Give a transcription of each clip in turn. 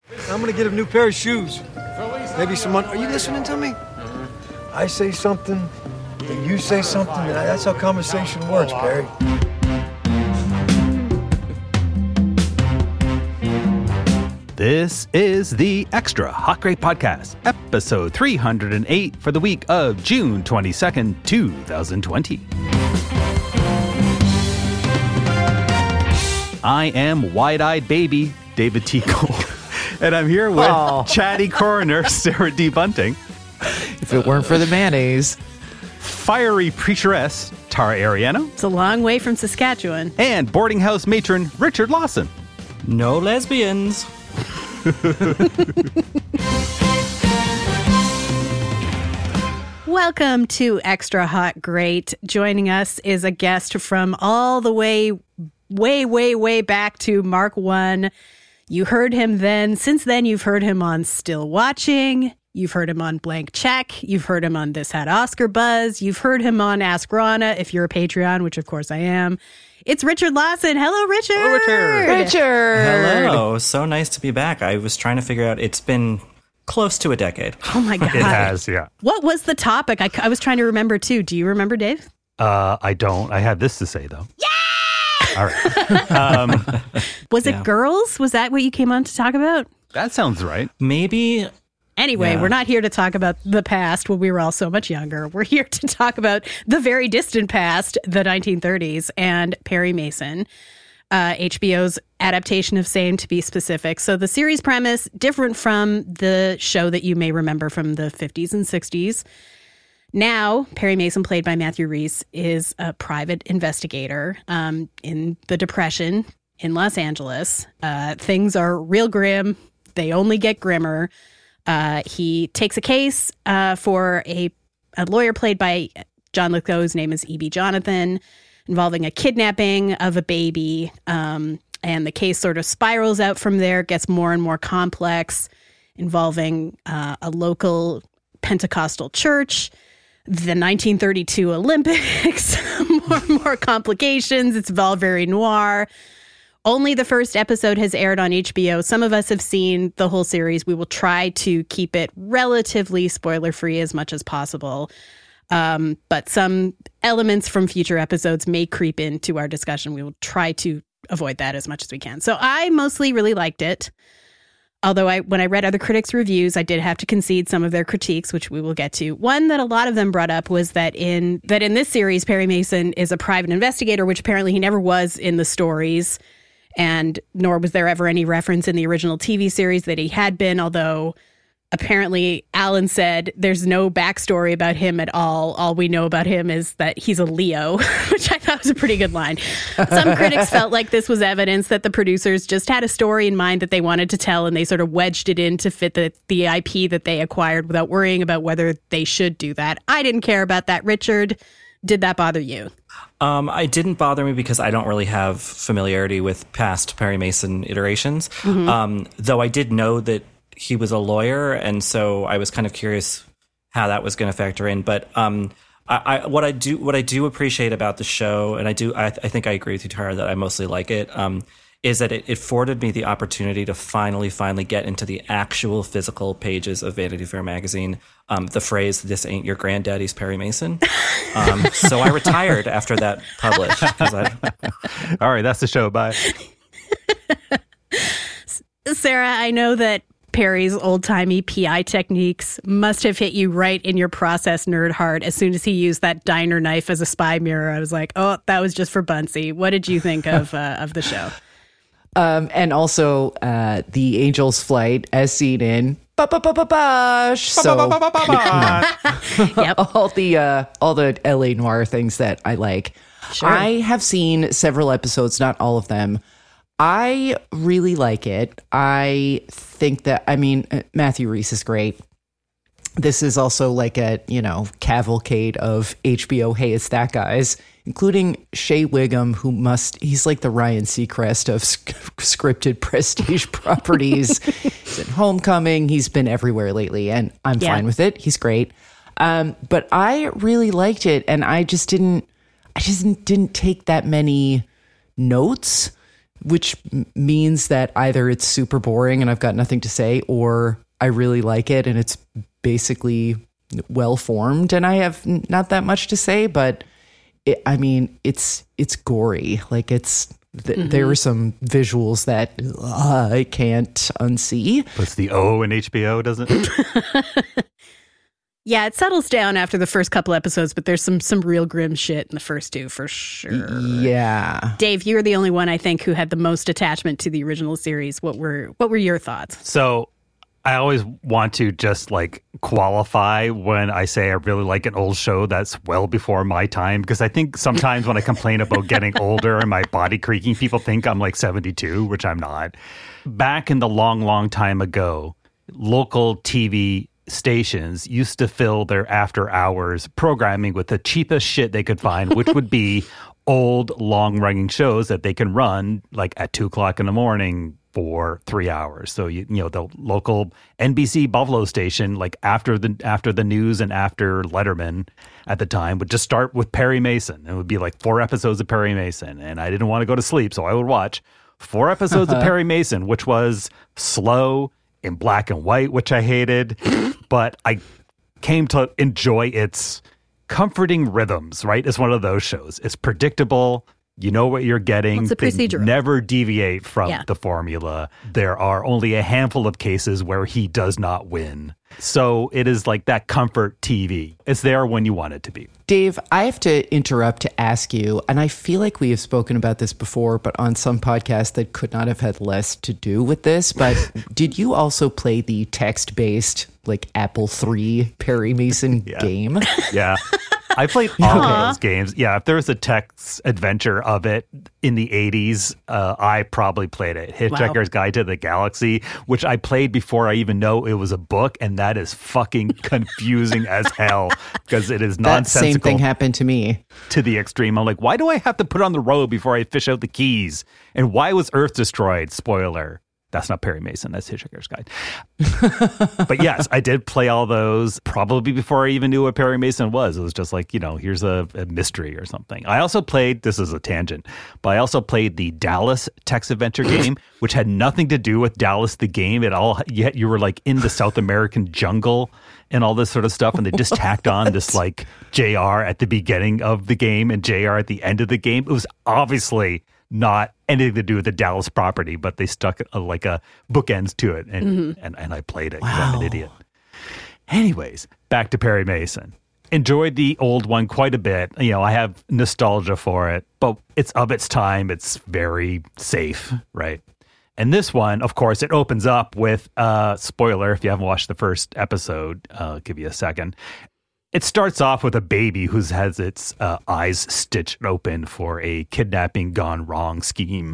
I'm gonna get a new pair of shoes. Maybe someone. Are you listening to me? I say something, then you say something. And that's how conversation works, Barry. This is the Extra Hot Great Podcast, episode 308 for the week of June 22nd, 2020. I am Wide-Eyed Baby, David T. Cole, and I'm here with Chatty Coroner, Sarah D. Bunting. If it weren't for the mayonnaise. Fiery Preacheress, Tara Ariano. It's a long way from Saskatchewan. And boarding house matron, Richard Lawson. No lesbians. Welcome to Extra Hot Great. Joining us is a guest from all the way back to Mark 1. You heard him then. Since then, you've heard him on Still Watching. You've heard him on Blank Check. You've heard him on This Had Oscar Buzz. You've heard him on Ask Rana, if you're a Patreon, which of course I am. It's Richard Lawson. Hello, Richard. Hello, Richard. Richard. Hello. So nice to be back. I was trying to figure out, it's been close to a decade. Oh my God. It has, yeah. What was the topic? I was trying to remember too. Do you remember, Dave? I don't. I had this to say, though. Yeah! All right. Was it girls? Was that what you came on to talk about? That sounds right. Maybe. Anyway, Yeah. We're not here to talk about the past when we were all so much younger. We're here to talk about the very distant past, the 1930s, and Perry Mason, HBO's adaptation of Same, to be specific. So the series premise, different from the show that you may remember from the 50s and 60s. Now, Perry Mason, played by Matthew Rhys, is a private investigator in the Depression in Los Angeles. Things are real grim. They only get grimmer. He takes a case for a lawyer played by John Lithgow, whose name is E.B. Jonathan, involving a kidnapping of a baby. And the case sort of spirals out from there, gets more and more complex, involving a local Pentecostal church, the 1932 Olympics, more and more complications. It's all very noir. Only the first episode has aired on HBO. Some of us have seen the whole series. We will try to keep it relatively spoiler-free as much as possible. But some elements from future episodes may creep into our discussion. We will try to avoid that as much as we can. So I mostly really liked it. Although when I read other critics' reviews, I did have to concede some of their critiques, which we will get to. One that a lot of them brought up was that in this series, Perry Mason is a private investigator, which apparently he never was in the stories. And nor was there ever any reference in the original TV series that he had been, although apparently Alan said there's no backstory about him at all. All we know about him is that he's a Leo, which I thought was a pretty good line. Some critics felt like this was evidence that the producers just had a story in mind that they wanted to tell, and they sort of wedged it in to fit the IP that they acquired without worrying about whether they should do that. I didn't care about that. Richard, did that bother you? It didn't bother me because I don't really have familiarity with past Perry Mason iterations. Mm-hmm. Though I did know that he was a lawyer, and so I was kind of curious how that was going to factor in. But what I do appreciate about the show, and I think I agree with you, Tara, that I mostly like it, is that it afforded me the opportunity to finally get into the actual physical pages of Vanity Fair magazine. The phrase, "This ain't your granddaddy's Perry Mason." So I retired after that published. All right, that's the show. Bye. Sarah, I know that Perry's old-timey PI techniques must have hit you right in your process nerd heart as soon as he used that diner knife as a spy mirror. I was like, oh, that was just for Bunsey. What did you think of the show? And also the Angel's Flight as seen in Bosch. So Yep. all the LA noir things that I like. Sure. I have seen several episodes, not all of them. I really like it. I think that, Matthew Rhys is great. This is also like a, cavalcade of HBO Hey, It's That guys, including Shea Wiggum, he's like the Ryan Seacrest of scripted prestige properties. He's in Homecoming. He's been everywhere lately, and I'm fine with it. He's great. But I really liked it, and I just didn't take that many notes. which means that either it's super boring and I've got nothing to say, or I really like it and it's basically well formed and I have not that much to say, but it's gory. Like there are some visuals that I can't unsee. Puts the O in HBO, doesn't it? Yeah, it settles down after the first couple episodes, but there's some real grim shit in the first two for sure. Yeah. Dave, you're the only one I think who had the most attachment to the original series. What were your thoughts? So I always want to just like qualify when I say I really like an old show that's well before my time, because I think sometimes when I complain about getting older and my body creaking, people think I'm like 72, which I'm not. Back in the long, long time ago, local TV stations used to fill their after hours programming with the cheapest shit they could find, which would be old, long running shows that they can run like at 2:00 in the morning for 3 hours. So you know the local NBC Buffalo station, like after the news and after Letterman at the time, would just start with Perry Mason. It would be like 4 episodes of Perry Mason, and I didn't want to go to sleep, so I would watch 4 episodes of Perry Mason, which was slow, in black and white, which I hated, but I came to enjoy its comforting rhythms, right? It's one of those shows. It's predictable. You know what you're getting. It's a They procedural. never deviate from the formula. There are only a handful of cases where he does not win. So it is like that comfort TV. It's there when you want it to be. Dave, I have to interrupt to ask you, and I feel like we have spoken about this before, but on some podcast that could not have had less to do with this, but did you also play the text-based, like Apple III Perry Mason game? Yeah. I played all of those games. Yeah, if there was a text adventure of it in the 80s, I probably played it. Hitchhiker's Guide to the Galaxy, which I played before I even know it was a book, and that is fucking confusing as hell because it is nonsensical. That same thing happened to me. To the extreme. I'm like, why do I have to put on the road before I fish out the keys? And why was Earth destroyed? Spoiler. That's not Perry Mason. That's Hitchhiker's Guide. But yes, I did play all those probably before I even knew what Perry Mason was. It was just like, you know, here's a mystery or something. I also played, this is a tangent, but I also played the Dallas text adventure game, which had nothing to do with Dallas the game at all. Yet you were like in the South American jungle and all this sort of stuff. And they just tacked on this like JR at the beginning of the game and JR at the end of the game. It was obviously not anything to do with the Dallas property, but they stuck like a bookends to it, and I played it because I'm an idiot. Anyways, back to Perry Mason. Enjoyed the old one quite a bit. You know, I have nostalgia for it, but it's of its time. It's very safe, right? And this one, of course, it opens up with spoiler. If you haven't watched the first episode, I'll give you a second. It starts off with a baby who has its eyes stitched open for a kidnapping gone wrong scheme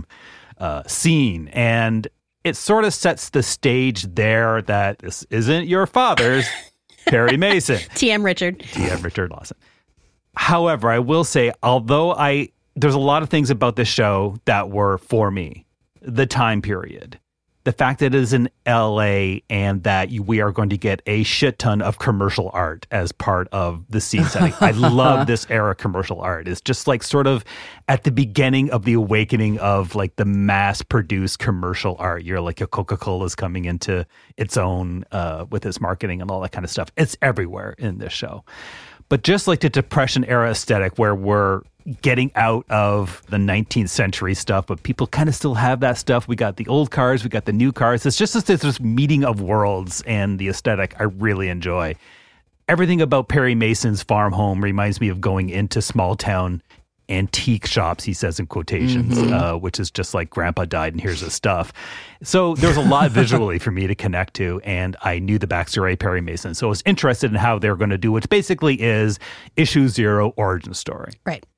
scene. And it sort of sets the stage there that this isn't your father's Perry Mason. TM Richard. TM Richard Lawson. However, I will say, although there's a lot of things about this show that were for me. The time period. The fact that it is in LA and that we are going to get a shit ton of commercial art as part of the scene setting. I love this era commercial art. It's just like sort of at the beginning of the awakening of like the mass produced commercial art. You're like a Coca-Cola is coming into its own with its marketing and all that kind of stuff. It's everywhere in this show. But just like the Depression era aesthetic where we're getting out of the 19th century stuff, but people kind of still have that stuff. We got the old cars, we got the new cars. It's just this meeting of worlds, and the aesthetic I really enjoy. Everything about Perry Mason's farm home reminds me of going into small town antique shops, he says in quotations, which is just like grandpa died and here's his stuff. So there's a lot visually for me to connect to, and I knew the backstory of Perry Mason. So I was interested in how they're going to do, which basically is issue 0 origin story. Right.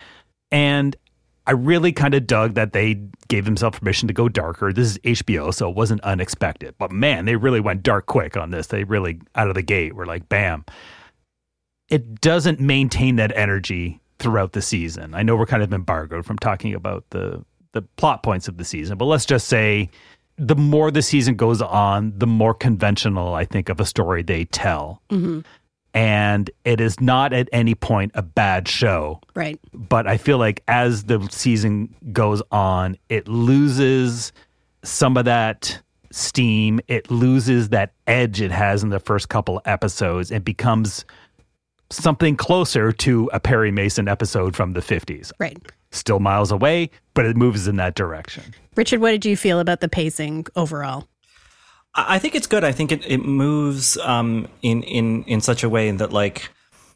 And I really kind of dug that they gave themselves permission to go darker. This is HBO, so it wasn't unexpected. But man, they really went dark quick on this. They really, out of the gate, were like, bam. It doesn't maintain that energy throughout the season. I know we're kind of embargoed from talking about the plot points of the season, but let's just say the more the season goes on, the more conventional I think of a story they tell. Mm-hmm. And it is not at any point a bad show. Right. But I feel like as the season goes on, it loses some of that steam. It loses that edge it has in the first couple episodes and becomes something closer to a Perry Mason episode from the 50s. Right. Still miles away, but it moves in that direction. Richard, what did you feel about the pacing overall? I think it's good. I think it moves in such a way that, like,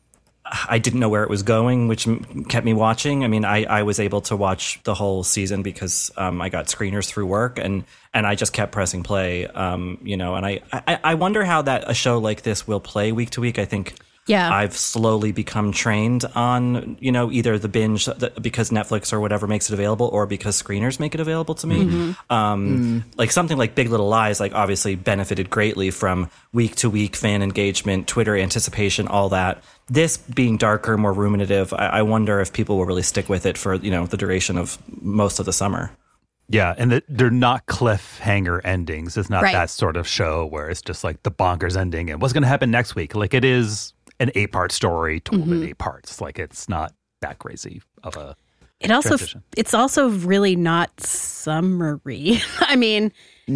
I didn't know where it was going, which kept me watching. I mean, I was able to watch the whole season because I got screeners through work, and I just kept pressing play. And I wonder how a show like this will play week to week. I think I've slowly become trained on, either the binge because Netflix or whatever makes it available, or because screeners make it available to me. Like something like Big Little Lies, like obviously benefited greatly from week to week fan engagement, Twitter anticipation, all that. This being darker, more ruminative, I wonder if people will really stick with it for, the duration of most of the summer. Yeah, and they're not cliffhanger endings. It's not Right. that sort of show where it's just like the bonkers ending and what's going to happen next week. Like it is an 8-part story told in 8 parts. Like it's not that crazy of a transition. It's also really not summary. I mean,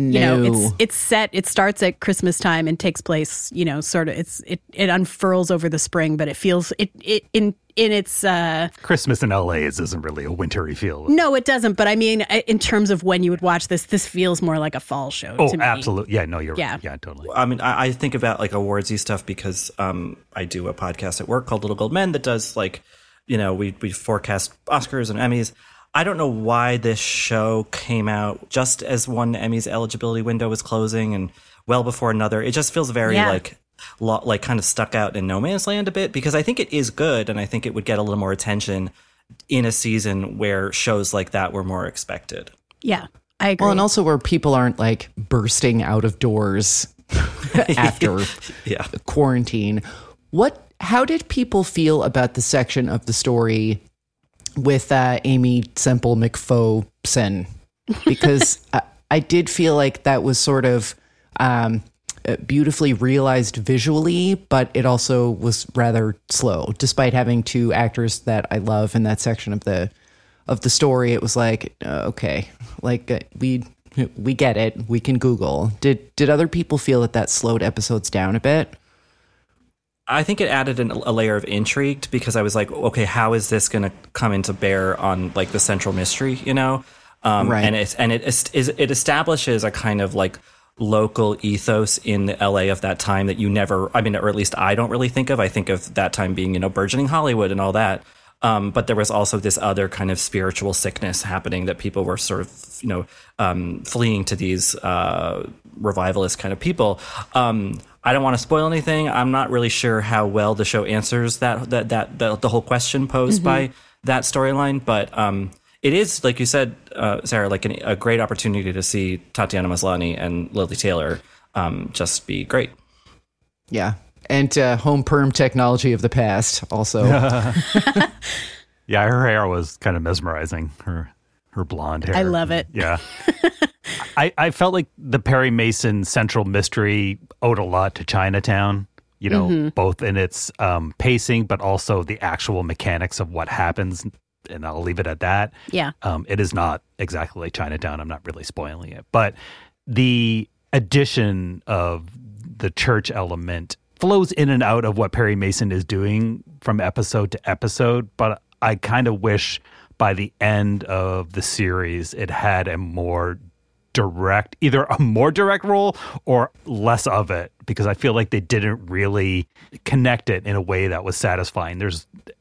it's set. It starts at Christmas time and takes place. Sort of. It unfurls over the spring, but it feels in its Christmas in LA isn't really a wintry feel. No, it doesn't. But I mean, in terms of when you would watch this feels more like a fall show. Oh, to me. absolutely. Yeah, no, you're right. Yeah, totally. I mean, I think about like awardsy stuff because I do a podcast at work called Little Gold Men that does like, we forecast Oscars and Emmys. I don't know why this show came out just as one Emmys eligibility window was closing and well before another. It just feels very like kind of stuck out in no man's land a bit, because I think it is good and I think it would get a little more attention in a season where shows like that were more expected. Yeah, I agree. Well, and also where people aren't like bursting out of doors after quarantine. How did people feel about the section of the story with Amy Semple McPherson? Because I did feel like that was sort of beautifully realized visually, but it also was rather slow. Despite having 2 actors that I love in that section of the story, it was like, okay, like we get it. We can Google. Did other people feel that slowed episodes down a bit? I think it added a layer of intrigue because I was like, okay, how is this going to come into bear on like the central mystery, Right. And it establishes a kind of like local ethos in the LA of that time that or at least I don't really think of. I think of that time being, burgeoning Hollywood and all that. But there was also this other kind of spiritual sickness happening that people were sort of, fleeing to these revivalist kind of people. I don't want to spoil anything. I'm not really sure how well the show answers the whole question posed by that storyline. But it is, like you said, Sarah, like a great opportunity to see Tatiana Maslany and Lily Taylor just be great. Yeah. And home perm technology of the past also. Yeah, her hair was kind of mesmerizing. Her blonde hair. I love it. Yeah. I felt like the Perry Mason Central Mystery owed a lot to Chinatown, both in its pacing, but also the actual mechanics of what happens. And I'll leave it at that. Yeah. It is not exactly like Chinatown. I'm not really spoiling it. But the addition of the church element flows in and out of what Perry Mason is doing from episode to episode. But I kind of wish by the end of the series it had either a more direct role or less of it, because I feel like they didn't really connect it in a way that was satisfying. There's,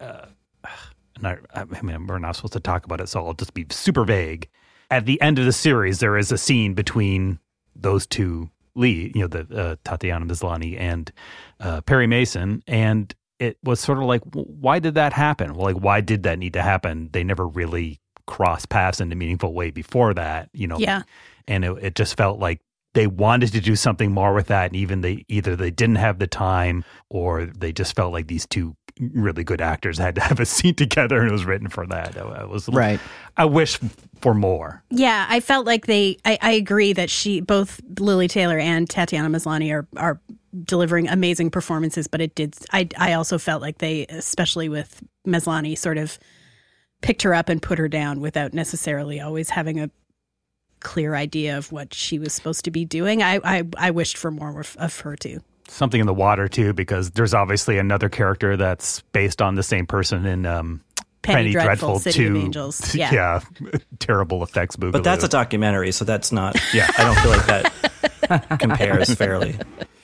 we're not supposed to talk about it, so I'll just be super vague. At the end of the series, there is a scene between those two lead, the Tatiana Maslany and Perry Mason, and it was sort of like, why did that happen? Well, like, why did that need to happen? They never really crossed paths in a meaningful way before that, Yeah. And it just felt like they wanted to do something more with that, and either they didn't have the time, or they just felt like these two really good actors had to have a scene together, and it was written for that. Right. I wish for more. Yeah, I felt like I agree that both Lily Taylor and Tatiana Maslany are delivering amazing performances, but I also felt like they, especially with Maslany, sort of picked her up and put her down without necessarily always having a clear idea of what she was supposed to be doing. I wished for more of her too. Something in the water too, because there's obviously another character that's based on the same person in Penny Dreadful City 2. of Angels. Yeah. Yeah. Terrible effects boogaloo. But that's a documentary, so that's not. Yeah, I don't feel like that compares fairly.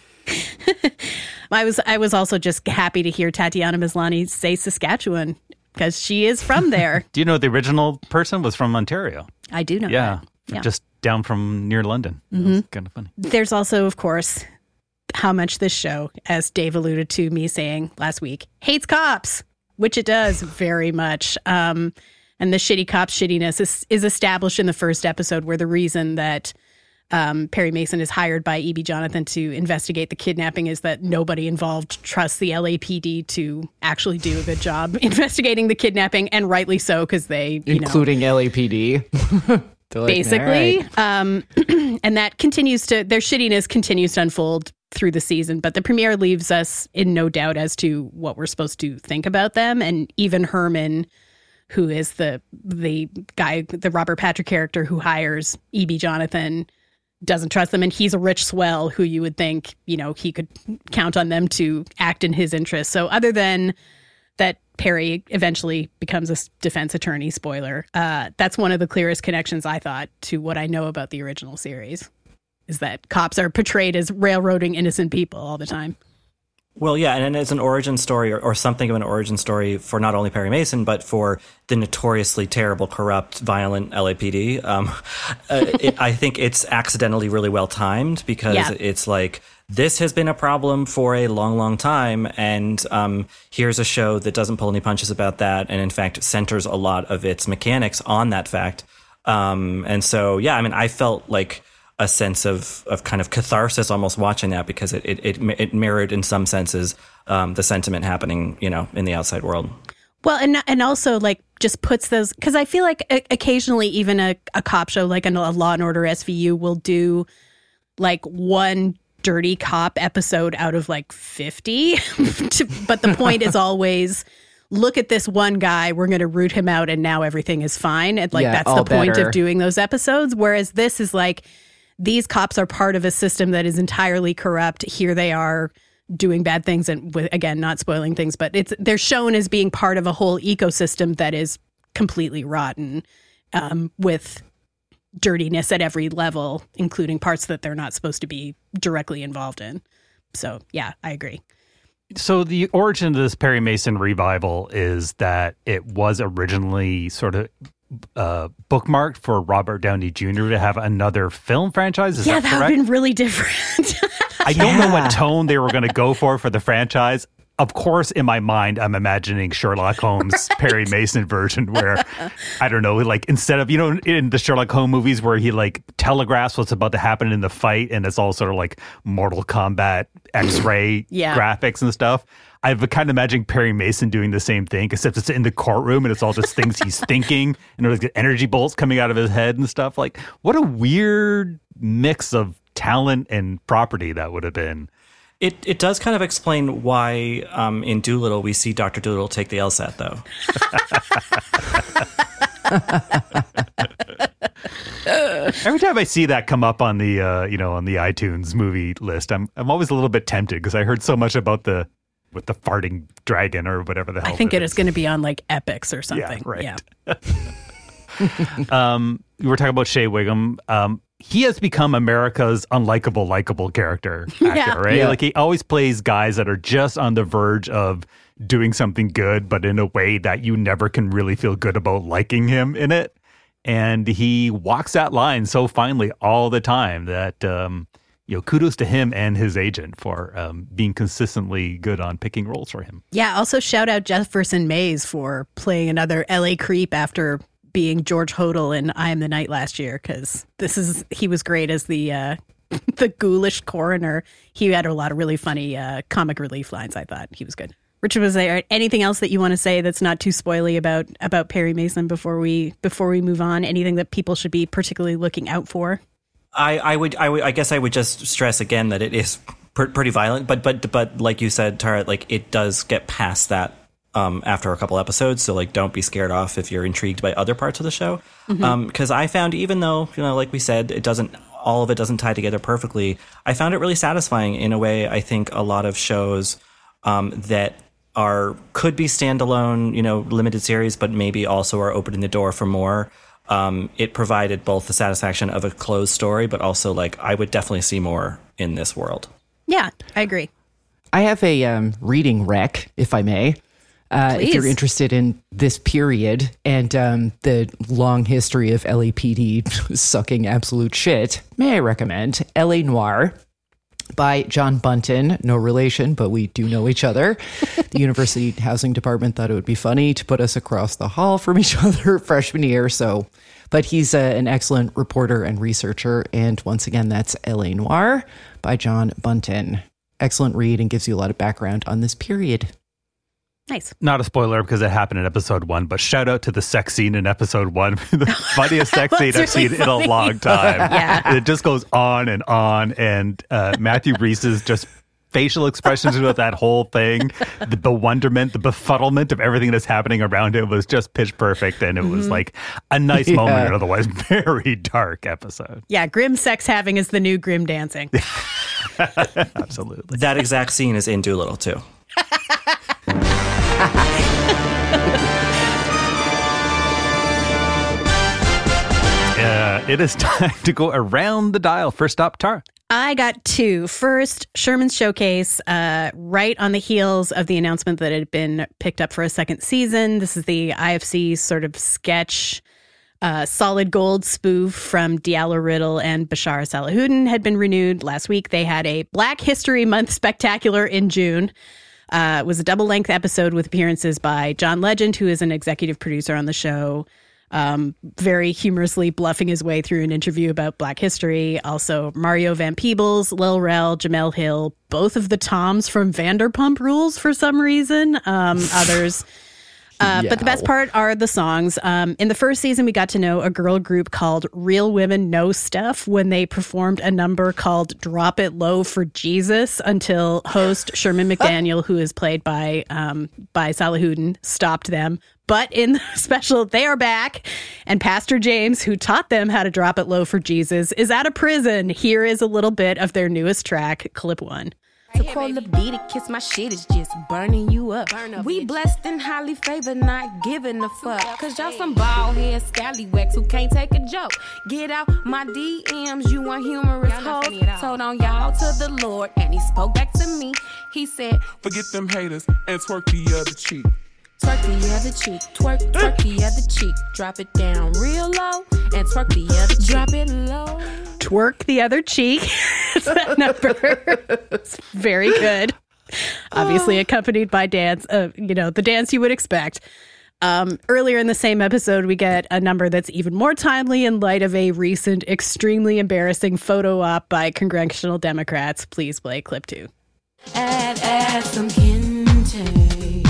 I was also just happy to hear Tatiana Maslany say Saskatchewan because she is from there. Do you know the original person was from Ontario? I do know Yeah. that. Yeah. Just down from near London. It's kind of funny. There's also, of course, how much this show, as Dave alluded to me saying last week, hates cops, which it does very much. And the shitty cops shittiness is established in the first episode, where the reason that Perry Mason is hired by E.B. Jonathan to investigate the kidnapping is that nobody involved trusts the LAPD to actually do a good job investigating the kidnapping, and rightly so, because they, including LAPD. Like, basically. right. And that their shittiness continues to unfold through the season, but the premiere leaves us in no doubt as to what we're supposed to think about them. And even Herman, who is the guy, the Robert Patrick character who hires E.B. Jonathan, doesn't trust them. And he's a rich swell who you would think, he could count on them to act in his interest. So other than that, Perry eventually becomes a defense attorney, spoiler. That's one of the clearest connections, I thought, to what I know about the original series, is that cops are portrayed as railroading innocent people all the time. Well, yeah, and it's an origin story or something of an origin story for not only Perry Mason, but for the notoriously terrible, corrupt, violent LAPD. I think it's accidentally really well timed, because it's like, this has been a problem for a long, long time, and here's a show that doesn't pull any punches about that, and in fact centers a lot of its mechanics on that fact. And so, yeah, I mean, I felt like a sense of kind of catharsis almost watching that, because it mirrored in some senses the sentiment happening, in the outside world. Well, and also like just puts those, because I feel like occasionally even a cop show like a Law and Order SVU will do like one dirty cop episode out of like 50. But the point is always, look at this one guy, we're going to root him out and now everything is fine. And like, that's the point of doing those episodes. Whereas this is like, these cops are part of a system that is entirely corrupt. Here they are doing bad things, and again, not spoiling things, but they're shown as being part of a whole ecosystem that is completely rotten, with dirtiness at every level, including parts that they're not supposed to be directly involved in. So, yeah, I agree. So the origin of this Perry Mason revival is that it was originally sort of bookmarked for Robert Downey Jr. to have another film franchise. Is that correct? That would have been really different. I don't know what tone they were going to go for the franchise. Of course, in my mind, I'm imagining Sherlock Holmes' Perry Mason version where, I don't know, like instead of, in the Sherlock Holmes movies where he like telegraphs what's about to happen in the fight and it's all sort of like Mortal Kombat X-ray graphics and stuff. I've kind of imagined Perry Mason doing the same thing, except it's in the courtroom and it's all just things he's thinking, and there's like energy bolts coming out of his head and stuff. Like, what a weird mix of talent and property that would have been. It does kind of explain why in Dolittle we see Dr. Dolittle take the LSAT, though. Every time I see that come up on the on the iTunes movie list, I'm always a little bit tempted, because I heard so much about the farting dragon or whatever the hell. I think it is going to be on like Epix or something. Yeah, right. Yeah. We were talking about Shea Whigham. He has become America's unlikable, likable character actor, right? Yeah. Like, he always plays guys that are just on the verge of doing something good, but in a way that you never can really feel good about liking him in it. And he walks that line so finely all the time that, kudos to him and his agent for being consistently good on picking roles for him. Yeah, also shout out Jefferson Mays for playing another LA creep after being George Hodel in I Am the Night last year, because he was great as the ghoulish coroner. He had a lot of really funny comic relief lines. I thought he was good. Richard, was there anything else that you want to say that's not too spoily about Perry Mason before we move on? Anything that people should be particularly looking out for? I guess I would just stress again that it is pretty violent. But like you said, Tara, like it does get past that after a couple episodes. So like, don't be scared off if you're intrigued by other parts of the show. Because I found, even though, like we said, all of it doesn't tie together perfectly, I found it really satisfying in a way. I think a lot of shows that could be standalone, limited series, but maybe also are opening the door for more. It provided both the satisfaction of a closed story, but also like I would definitely see more in this world. Yeah, I agree. I have a reading rec, if I may. If you're interested in this period and the long history of LAPD sucking absolute shit, may I recommend L.A. Noire by John Bunton. No relation, but we do know each other. The University Housing Department thought it would be funny to put us across the hall from each other freshman year. But he's an excellent reporter and researcher. And once again, that's L.A. Noire by John Bunton. Excellent read and gives you a lot of background on this period. Nice. Not a spoiler because it happened in episode 1, but shout out to the sex scene in episode 1. The funniest sex scene I've seen in a long time. Yeah. It just goes on. And Matthew Rhys's just facial expressions with that whole thing, the bewilderment, the befuddlement of everything that's happening around it was just pitch perfect. And it was like a nice moment in an otherwise very dark episode. Yeah, grim sex having is the new grim dancing. Absolutely. That exact scene is in Doolittle too. It is time to go around the dial. First up, Tara. I got 2. First, Sherman's Showcase, right on the heels of the announcement that it had been picked up for a second season. This is the IFC sort of sketch, solid gold spoof from Diallo Riddle and Bashar Salahuddin had been renewed last week. They had a Black History Month spectacular in June. It was a double-length episode with appearances by John Legend, who is an executive producer on the show, very humorously bluffing his way through an interview about Black history. Also, Mario Van Peebles, Lil Rel, Jamel Hill, both of the Toms from Vanderpump Rules for some reason. Others. But the best part are the songs. In the first season, we got to know a girl group called Real Women Know Stuff when they performed a number called Drop It Low for Jesus until host Sherman McDaniel, who is played by Salahuddin, stopped them. But in the special, they are back, and Pastor James, who taught them how to drop it low for Jesus, is out of prison. Here is a little bit of their newest track, clip 1. To quote the beat, kiss my shit is just burning you up. We blessed and highly favored, not giving a fuck. Cause y'all some bald head scallywags who can't take a joke. Get out my DMs, you want humorous hoes. Told on y'all to the Lord, and he spoke back to me. He said, forget them haters and twerk the other cheek. Twerk the other cheek, twerk the other cheek. Drop it down real low and twerk the other cheek. Drop it low. Twerk the other cheek. It's that number. It's very good. Obviously accompanied by dance, the dance you would expect. Earlier in the same episode, we get a number that's even more timely in light of a recent, extremely embarrassing photo op by congressional Democrats. Please play clip 2. Add some kente.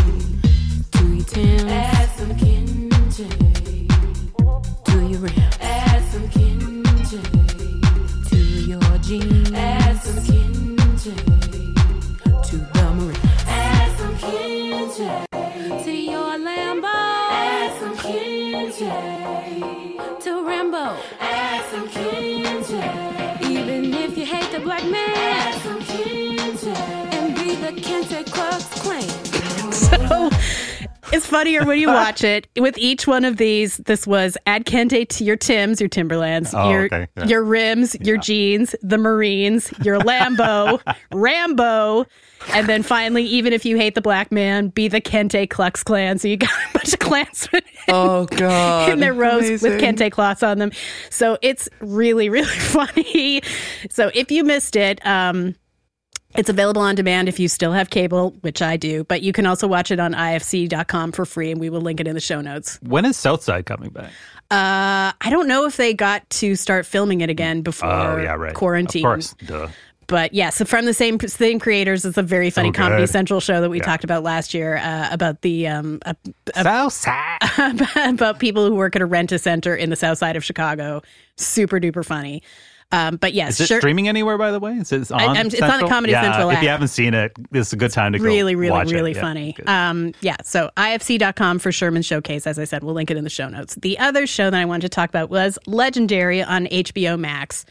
Add some kente to your rim. Add some kente to your jeans. Add some kente to the marine. Add some kente to your Lambo. Add some kente to Rambo. Add some kente. Even if you hate the black man. Add some kente and be the Kente Klux Klan. So it's funnier when you watch it. With each one of these, this was add Kente to your Timbs, your Timberlands, your rims, your jeans, the Marines, your Lambo, Rambo, and then finally, even if you hate the black man, be the Kente Klux Klan. So you got a bunch of Klansmen in their robes with Kente cloths on them. So it's really, really funny. So if you missed it, it's available on demand if you still have cable, which I do, but you can also watch it on ifc.com for free, and we will link it in the show notes. When is Southside coming back? I don't know if they got to start filming it again before quarantine. Of course, duh. But yes, so from the same creators. It's a very funny Comedy Central show that we talked about last year about the Southside. about people who work at a rent-a-center in the south side of Chicago. Super duper funny. But yes, Is it streaming anywhere, by the way? Is it on it's on the Comedy Central app. If you haven't seen it, this is a good time to go really watch it. funny. Good. So IFC.com for Sherman Showcase. As I said, we'll link it in the show notes. The other show that I wanted to talk about was Legendary on HBO Max.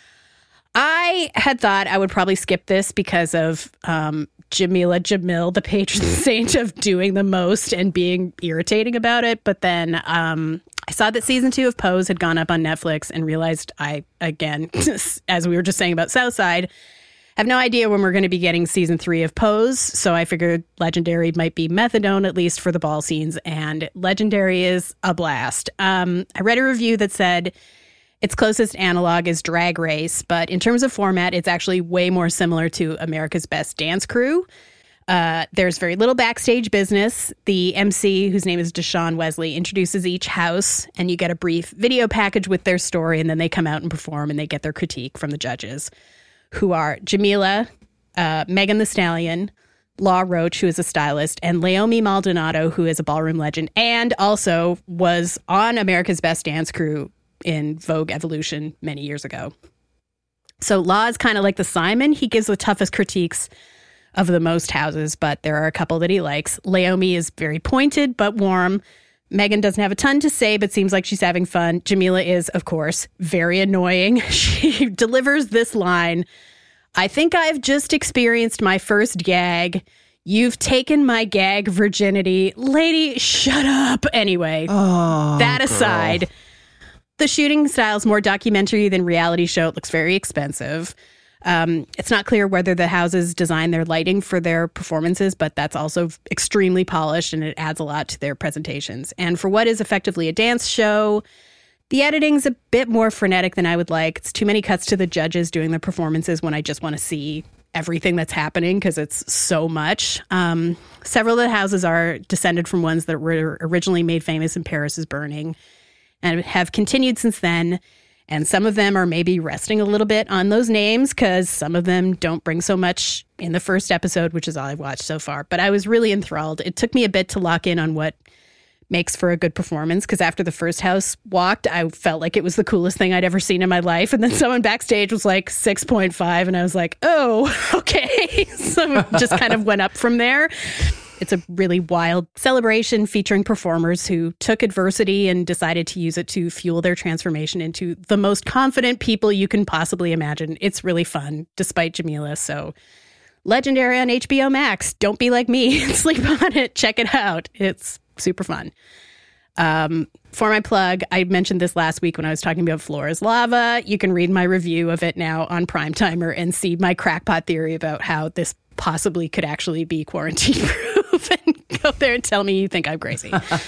I had thought I would probably skip this because of Jameela Jamil, the patron saint of doing the most and being irritating about it. But then I saw that season 2 of Pose had gone up on Netflix and realized again, as we were just saying about Southside, have no idea when we're going to be getting season 3 of Pose. So I figured Legendary might be methadone, at least for the ball scenes. And Legendary is a blast. I read a review that said its closest analog is Drag Race, but in terms of format, it's actually way more similar to America's Best Dance Crew. There's very little backstage business. The MC, whose name is Deshaun Wesley, introduces each house, and you get a brief video package with their story, and then they come out and perform, and they get their critique from the judges, who are Jameela, Megan Thee Stallion, Law Roach, who is a stylist, and Naomi Maldonado, who is a ballroom legend, and also was on America's Best Dance Crew in Vogue Evolution many years ago. So Law is kind of like the Simon. He gives the toughest critiques of the most houses, but there are a couple that he likes. Naomi is very pointed but warm. Megan doesn't have a ton to say, but seems like she's having fun. Jameela is, of course, very annoying. She delivers this line: "I think I've just experienced my first gag. You've taken my gag virginity. Lady, shut up." Anyway, that aside, the shooting style is more documentary than reality show. It looks very expensive. It's not clear whether the houses design their lighting for their performances, but that's also extremely polished and it adds a lot to their presentations. And for what is effectively a dance show, the editing's a bit more frenetic than I would like. It's too many cuts to the judges doing the performances when I just want to see everything that's happening because it's so much. Several of the houses are descended from ones that were originally made famous in Paris is Burning and have continued since then. And some of them are maybe resting a little bit on those names because some of them don't bring so much in the first episode, which is all I've watched so far. But I was really enthralled. It took me a bit to lock in on what makes for a good performance because after the first house walked, I felt like it was the coolest thing I'd ever seen in my life. And then someone backstage was like 6.5 and I was like, oh, okay. So it just kind of went up from there. It's a really wild celebration featuring performers who took adversity and decided to use it to fuel their transformation into the most confident people you can possibly imagine. It's really fun, despite Jameela. So Legendary on HBO Max. Don't be like me and sleep on it. Check it out. It's super fun. For my plug, I mentioned this last week when I was talking about Floor is Lava. You can read my review of it now on Primetimer and see my crackpot theory about how this possibly could actually be quarantine proof and go there and tell me you think I'm crazy.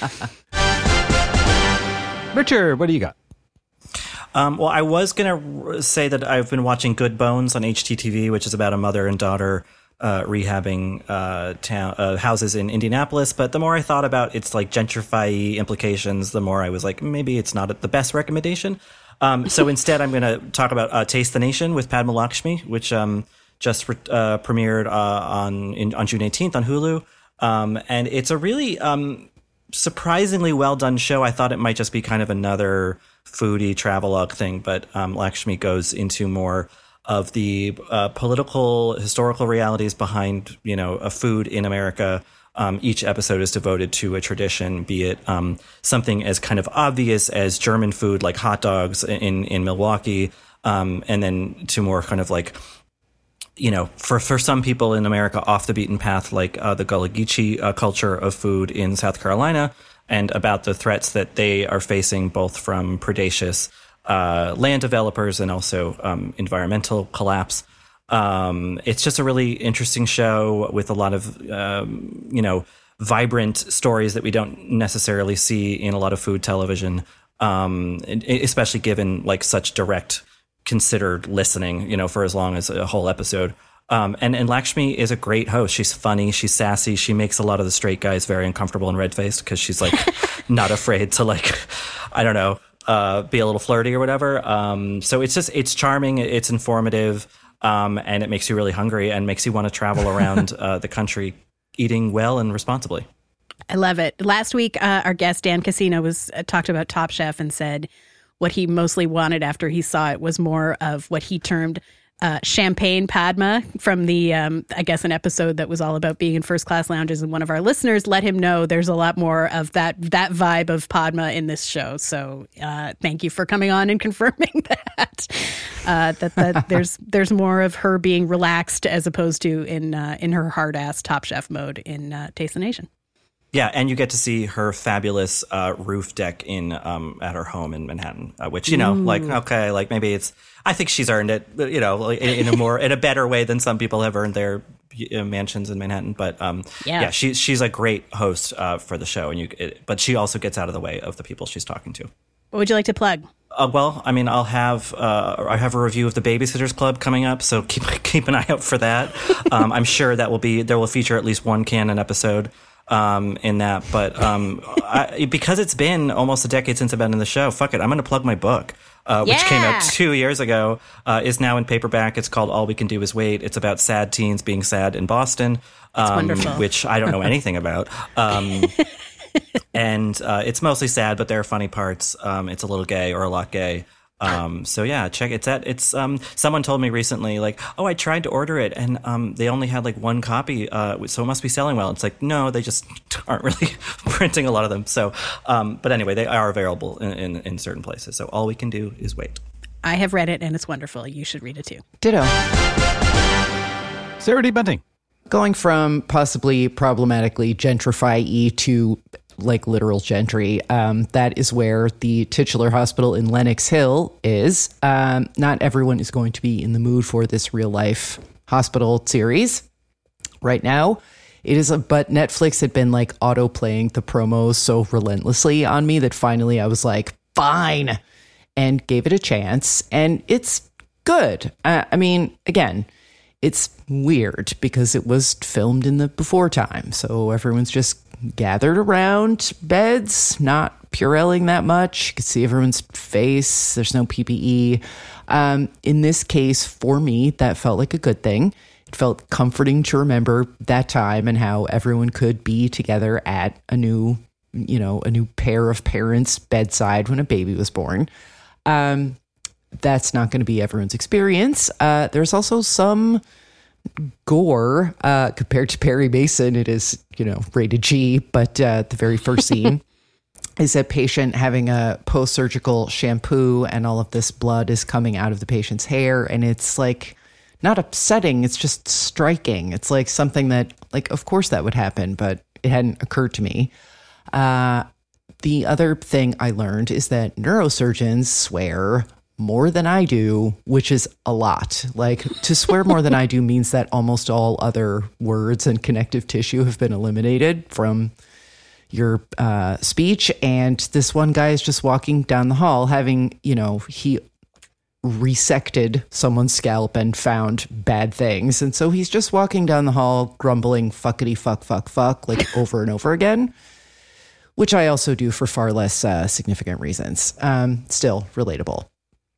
Richard, what do you got? Well, I was going to say that I've been watching Good Bones on HTTV, which is about a mother and daughter rehabbing houses in Indianapolis. But the more I thought about its like gentrify gentrification, the more I was like, maybe it's not the best recommendation. So instead, I'm going to talk about Taste the Nation with Padma Lakshmi, which just premiered on June 18th on Hulu. And it's a really surprisingly well done show. I thought it might just be kind of another foodie travelogue thing, but Lakshmi goes into more of the political, historical realities behind, a food in America. Each episode is devoted to a tradition, be it something as kind of obvious as German food, like hot dogs in Milwaukee, and then to more kind of like, for some people in America, off the beaten path, like the Gullah Geechee culture of food in South Carolina, and about the threats that they are facing both from predaceous land developers and also environmental collapse. It's just a really interesting show with a lot of, vibrant stories that we don't necessarily see in a lot of food television, especially given like such direct considered listening, for as long as a whole episode. And Lakshmi is a great host. She's funny. She's sassy. She makes a lot of the straight guys very uncomfortable and red-faced because she's like not afraid to like, I don't know, be a little flirty or whatever. So it's charming. It's informative. And it makes you really hungry and makes you want to travel around the country eating well and responsibly. I love it. Last week, our guest Dan Casino talked about Top Chef and said, what he mostly wanted after he saw it was more of what he termed champagne Padma from the, I guess, an episode that was all about being in first class lounges. And one of our listeners let him know there's a lot more of that vibe of Padma in this show. So thank you for coming on and confirming that, that there's more of her being relaxed as opposed to in her hard ass Top Chef mode in Taste the Nation. Yeah, and you get to see her fabulous roof deck in at her home in Manhattan, which, you know, like, okay, like maybe it's, I think she's earned it, you know, in a better way than some people have earned their mansions in Manhattan. But yeah, she's a great host for the show, and but she also gets out of the way of the people she's talking to. What would you like to plug? Well, I mean, I have a review of the Babysitters Club coming up, so keep an eye out for that. I'm sure that there will feature at least one canon episode in that, but because it's been almost a decade since I've been in the show, fuck it, I'm going to plug my book, which came out 2 years ago, is now in paperback. It's called All We Can Do Is Wait. It's about sad teens being sad in Boston, which I don't know anything about. And it's mostly sad, but there are funny parts. It's a little gay or a lot gay. So yeah, check it's someone told me recently, like, oh, I tried to order it and they only had like one copy, so it must be selling well. It's like, no, they just aren't really printing a lot of them. So but anyway, they are available in certain places. So All We Can Do Is Wait. I have read it and it's wonderful. You should read it too. Ditto. Sarah D. Bunting. Going from possibly problematically gentrify-y to like literal gentry, that is where the titular hospital in Lenox Hill is. Not everyone is going to be in the mood for this real life hospital series right now. It is, but Netflix had been like auto playing the promos so relentlessly on me that finally I was like, fine, and gave it a chance. And it's good. I mean, again, it's weird because it was filmed in the before time. So everyone's just gathered around beds, not Purelling that much. You can see everyone's face. There's no PPE. In this case, for me, that felt like a good thing. It felt comforting to remember that time and how everyone could be together at a new pair of parents' bedside when a baby was born. That's not going to be everyone's experience. There's also some gore compared to Perry Mason. It is, rated G, but the very first scene is a patient having a post-surgical shampoo and all of this blood is coming out of the patient's hair. And it's like not upsetting. It's just striking. It's like something that, like, of course that would happen, but it hadn't occurred to me. The other thing I learned is that neurosurgeons swear more than I do, which is a lot. Like, to swear more than I do means that almost all other words and connective tissue have been eliminated from your speech. And this one guy is just walking down the hall having, he resected someone's scalp and found bad things. And so he's just walking down the hall grumbling fuckity fuck, like over and over again, which I also do for far less significant reasons. Still relatable.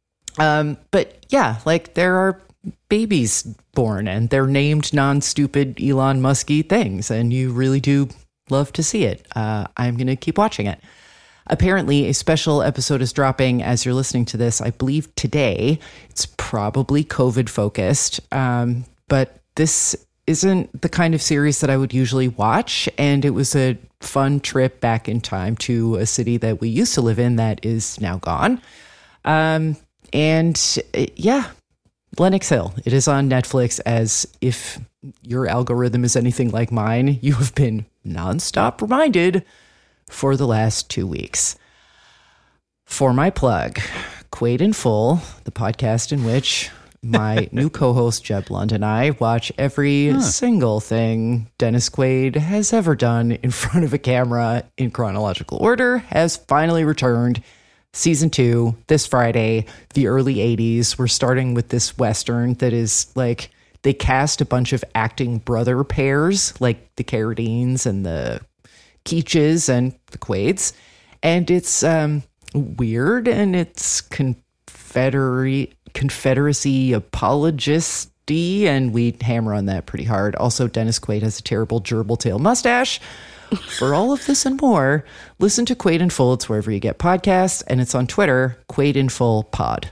But yeah, like there are babies born and they're named non-stupid Elon Musky things. And you really do love to see it. I'm going to keep watching it. Apparently a special episode is dropping as you're listening to this, I believe today. It's probably COVID focused. But this isn't the kind of series that I would usually watch. And it was a fun trip back in time to a city that we used to live in that is now gone. And yeah, Lenox Hill. It is on Netflix. As if your algorithm is anything like mine, you have been nonstop reminded for the last 2 weeks. For my plug, Quaid in Full, the podcast in which my new co-host Jeb Lund and I watch every single thing Dennis Quaid has ever done in front of a camera in chronological order, has finally returned. Season 2, this Friday, the early 80s. We're starting with this Western that is like, they cast a bunch of acting brother pairs, like the Carradines and the Keaches and the Quaids. And it's weird and it's Confederacy apologist-y, and we hammer on that pretty hard. Also, Dennis Quaid has a terrible gerbil tail mustache, For all of this and more, listen to Quaid in Full. It's wherever you get podcasts, and it's on Twitter, Quaid in Full Pod.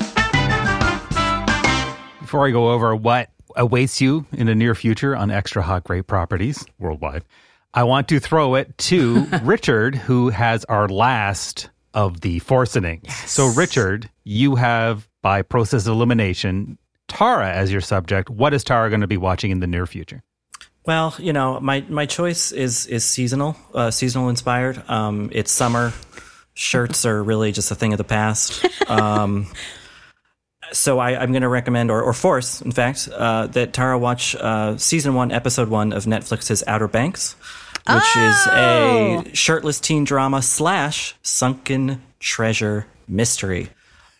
Before I go over what awaits you in the near future on Extra Hot Great Properties worldwide, I want to throw it to Richard, who has our last of the Forcenings. Yes. So, Richard, you have, by process of elimination, Tara as your subject. What is Tara going to be watching in the near future? Well, my choice is seasonal inspired. It's summer. Shirts are really just a thing of the past. So I'm going to recommend, or force, in fact, that Tara watch season 1, episode 1 of Netflix's Outer Banks, which is a shirtless teen drama / sunken treasure mystery.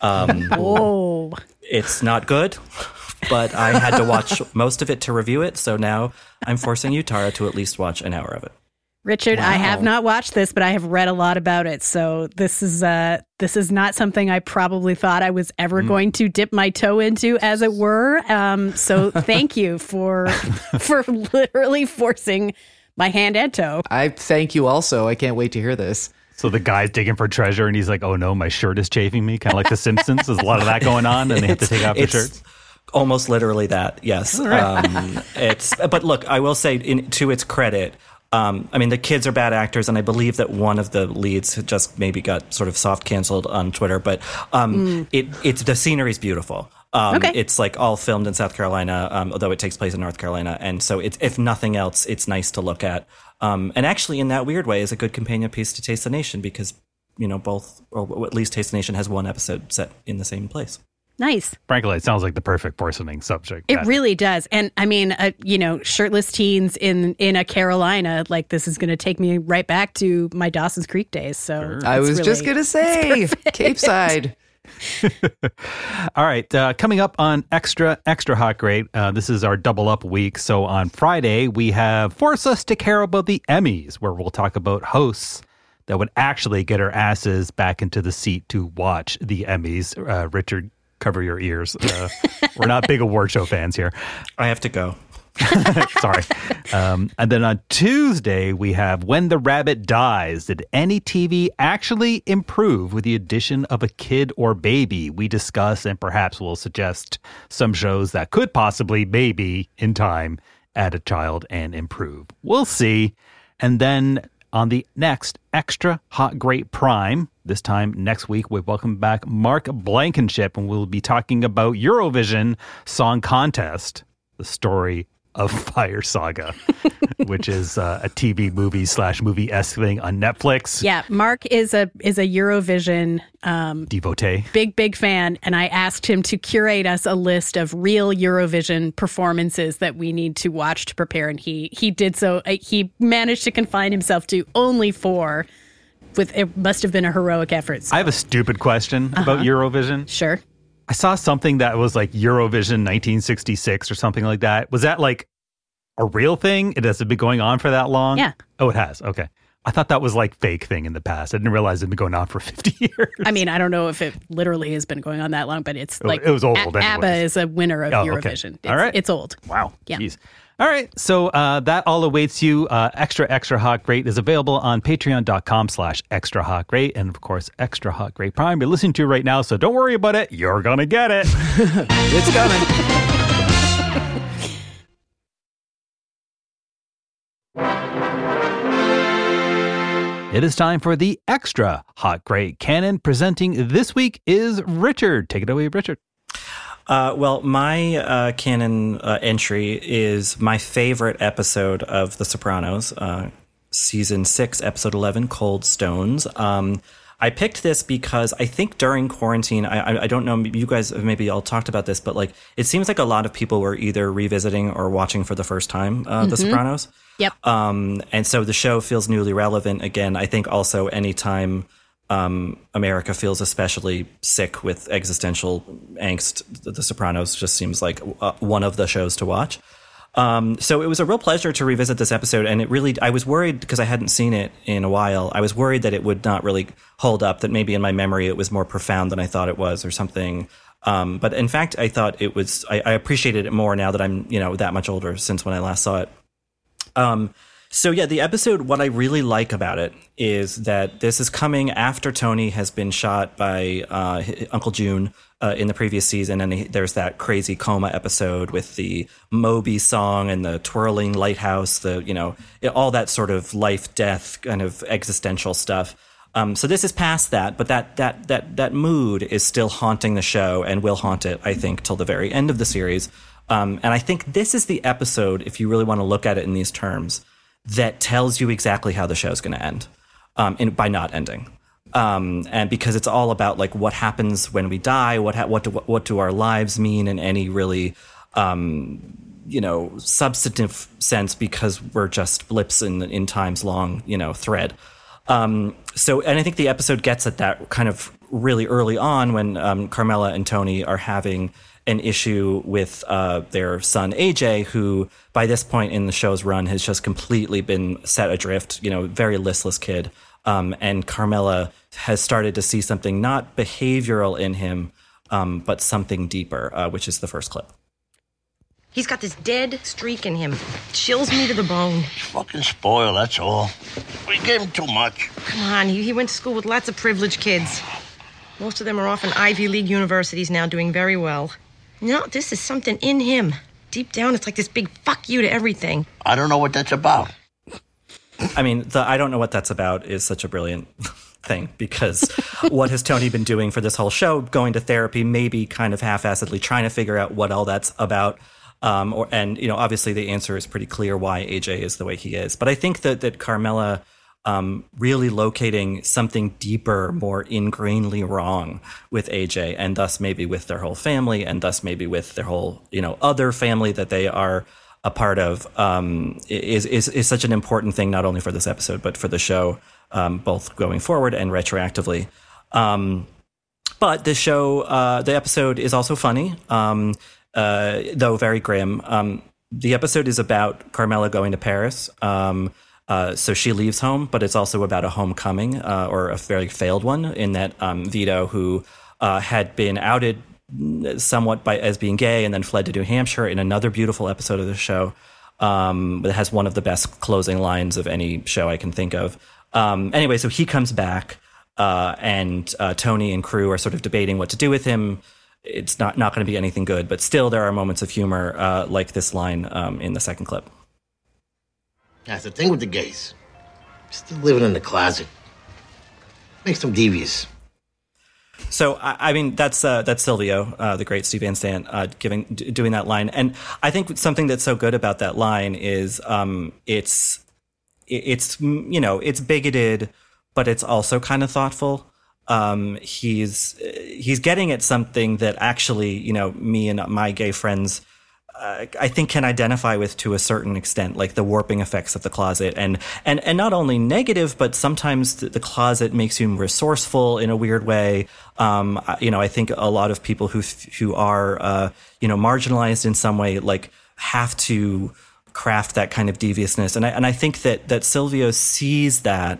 Whoa. It's not good, but I had to watch most of it to review it. So now I'm forcing you, Tara, to at least watch an hour of it. Richard, wow. I have not watched this, but I have read a lot about it. So this is not something I probably thought I was ever going to dip my toe into, as it were. So thank you for literally forcing my hand and toe. I thank you also. I can't wait to hear this. So the guy's digging for treasure, and he's like, "Oh no, my shirt is chafing me," kind of like The Simpsons. There's a lot of that going on, and they have to take off their shirts. Almost literally that, yes. Right. But look, I will say, to its credit. The kids are bad actors, and I believe that one of the leads just maybe got sort of soft canceled on Twitter. But it's the scenery is beautiful. It's like all filmed in South Carolina, although it takes place in North Carolina, and so if nothing else, it's nice to look at. And actually, in that weird way, is a good companion piece to Taste the Nation because both, or at least Taste the Nation has one episode set in the same place. Nice. Frankly, it sounds like the perfect porcelain subject. It really does. And I mean, shirtless teens in a Carolina, like this is going to take me right back to my Dawson's Creek days. So sure. I was just going to say Cape Side. All right. Coming up on Extra Hot Great, this is our double up week. So on Friday, we have Force Us to Care About the Emmys, where we'll talk about hosts that would actually get our asses back into the seat to watch the Emmys. Richard, cover your ears. We're not big award show fans here. I have to go. Sorry. And then on Tuesday, we have When the Rabbit Dies. Did any TV actually improve with the addition of a kid or baby? We discuss and perhaps we'll suggest some shows that could possibly, maybe, in time, add a child and improve. We'll see. And then on the next Extra Hot Great Prime, this time next week, we welcome back Mark Blankenship, and we'll be talking about Eurovision Song Contest, the story of Fire Saga, which is a TV movie / movie-esque thing on Netflix. Yeah, Mark is a Eurovision devotee, big fan, and I asked him to curate us a list of real Eurovision performances that we need to watch to prepare, and he did so. He managed to confine himself to only 4. It must have been a heroic effort. So. I have a stupid question about Eurovision. Sure. I saw something that was like Eurovision 1966 or something like that. Was that like a real thing? It has been going on for that long? Yeah. Oh, it has. Okay. I thought that was like fake thing in the past. I didn't realize it had been going on for 50 years. I mean, I don't know if it literally has been going on that long, but it's like it was old. ABBA is a winner of Eurovision. Okay. All right. It's old. Wow. Yeah. Jeez. All right. So that all awaits you. Extra Hot Great is available on patreon.com/Extra Hot Great. And of course, Extra Hot Great Prime you're listening to right now. So don't worry about it. You're going to get it. It's coming. It is time for the Extra Hot Great Canon. Presenting this week is Richard. Take it away, Richard. Well, my canon entry is my favorite episode of The Sopranos, season 6, episode 11, Cold Stones. I picked this because I think during quarantine, I don't know, you guys have maybe all talked about this, but like it seems like a lot of people were either revisiting or watching for the first time The Sopranos. Yep. And so the show feels newly relevant again. I think also anytime America feels especially sick with existential angst, The Sopranos just seems like one of the shows to watch. So it was a real pleasure to revisit this episode, and I was worried because I hadn't seen it in a while. I was worried that it would not really hold up, that maybe in my memory it was more profound than I thought it was or something. But in fact, I thought it was, I appreciated it more now that I'm, that much older since when I last saw it. So yeah, the episode, what I really like about it is that this is coming after Tony has been shot by Uncle June in the previous season, and there's that crazy coma episode with the Moby song and the twirling lighthouse, all that sort of life, death, kind of existential stuff. So this is past that, but that mood is still haunting the show and will haunt it, I think, till the very end of the series. And I think this is the episode, if you really want to look at it in these terms, that tells you exactly how the show's going to end, by not ending. And because it's all about like what happens when we die, what do our lives mean in any really, substantive sense, because we're just blips in time's long, thread. And I think the episode gets at that kind of really early on when Carmela and Tony are having an issue with their son AJ, who by this point in the show's run has just completely been set adrift, very listless kid. And Carmela has started to see something not behavioral in him, but something deeper, which is the first clip. He's got this dead streak in him. Chills me to the bone. Fucking spoiled, that's all. We gave him too much. Come on, he went to school with lots of privileged kids. Most of them are off in Ivy League universities now, doing very well. No, this is something in him. Deep down, it's like this big fuck you to everything. I don't know what that's about. I mean, I don't know what that's about is such a brilliant thing, because what has Tony been doing for this whole show? Going to therapy, maybe kind of half-assedly trying to figure out what all that's about. Obviously the answer is pretty clear why AJ is the way he is. But I think that Carmela really locating something deeper, more ingrainedly wrong with AJ, and thus maybe with their whole family, and thus maybe with their whole, other family that they are a part of, is such an important thing, not only for this episode, but for the show, both going forward and retroactively. But the show, the episode is also funny, though very grim. The episode is about Carmela going to Paris. So she leaves home, but it's also about a homecoming, or a very failed one, in that Vito, who had been outed somewhat as being gay and then fled to New Hampshire, in another beautiful episode of the show that has one of the best closing lines of any show I can think of. Anyway, so he comes back, and Tony and crew are sort of debating what to do with him. It's not going to be anything good, but still there are moments of humor, like this line in the second clip. That's the thing with the gays. Still living in the closet. Makes them devious. So, I mean, that's Silvio, the great Steve Van Zandt, doing that line. And I think something that's so good about that line is it's bigoted, but it's also kind of thoughtful. He's getting at something that actually, me and my gay friends, I think, can identify with to a certain extent, like the warping effects of the closet, and not only negative, but sometimes the closet makes you resourceful in a weird way. I think a lot of people who are marginalized in some way, like, have to craft that kind of deviousness, and I think that Silvio sees that.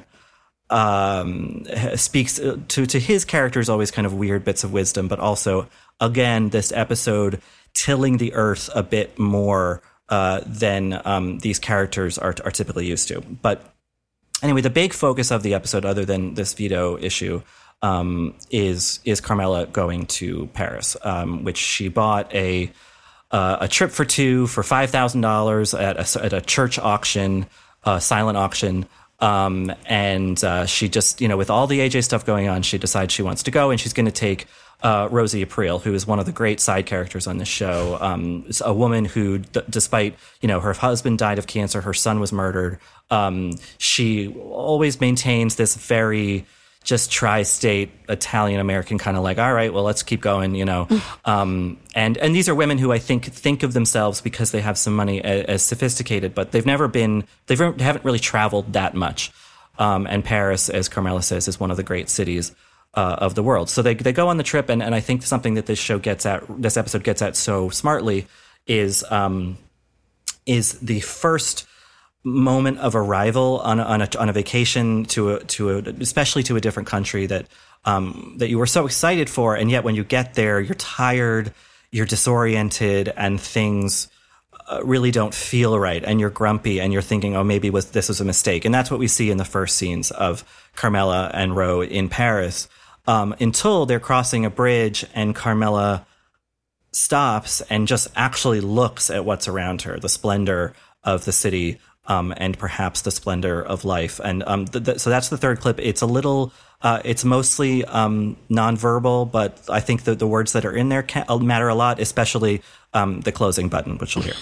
Speaks to his character's always kind of weird bits of wisdom, but also, again, this episode tilling the earth a bit more than these characters are typically used to. But anyway, the big focus of the episode, other than this Vito issue, is Carmela going to Paris, which she bought a trip for two for $5,000 at a church auction, silent auction. And she just, with all the AJ stuff going on, she decides she wants to go, and she's going to take Rosie April, who is one of the great side characters on this show. A woman who, despite, her husband died of cancer, her son was murdered. She always maintains this very just tri-state Italian-American kind of like, all right, well, let's keep going, and these are women who I think of themselves, because they have some money, as sophisticated, but they haven't really traveled that much. And Paris, as Carmela says, is one of the great cities of the world. So they go on the trip, and I think something that this episode gets at so smartly is the first moment of arrival on a vacation especially to a different country that you were so excited for, and yet when you get there, you're tired, you're disoriented, and things really don't feel right, and you're grumpy, and you're thinking, oh, maybe this was a mistake. And that's what we see in the first scenes of Carmela and Ro in Paris, until they're crossing a bridge and Carmela stops and just actually looks at what's around her, the splendor of the city, and perhaps the splendor of life. And so that's the third clip. It's a little, it's mostly nonverbal, but I think that the words that are in there matter a lot, especially the closing button, which you'll hear.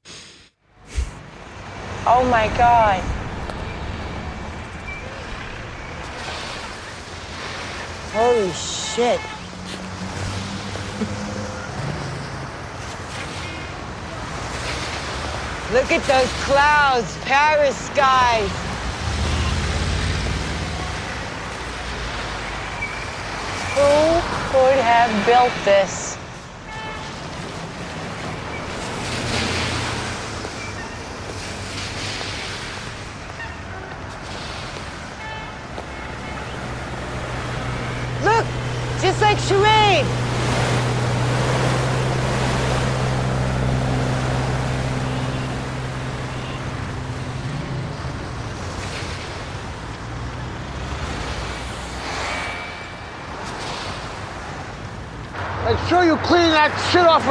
Oh my God. Holy shit. Look at those clouds, Paris skies. Who could have built this? Look, just like charade. Make sure you clean that shit off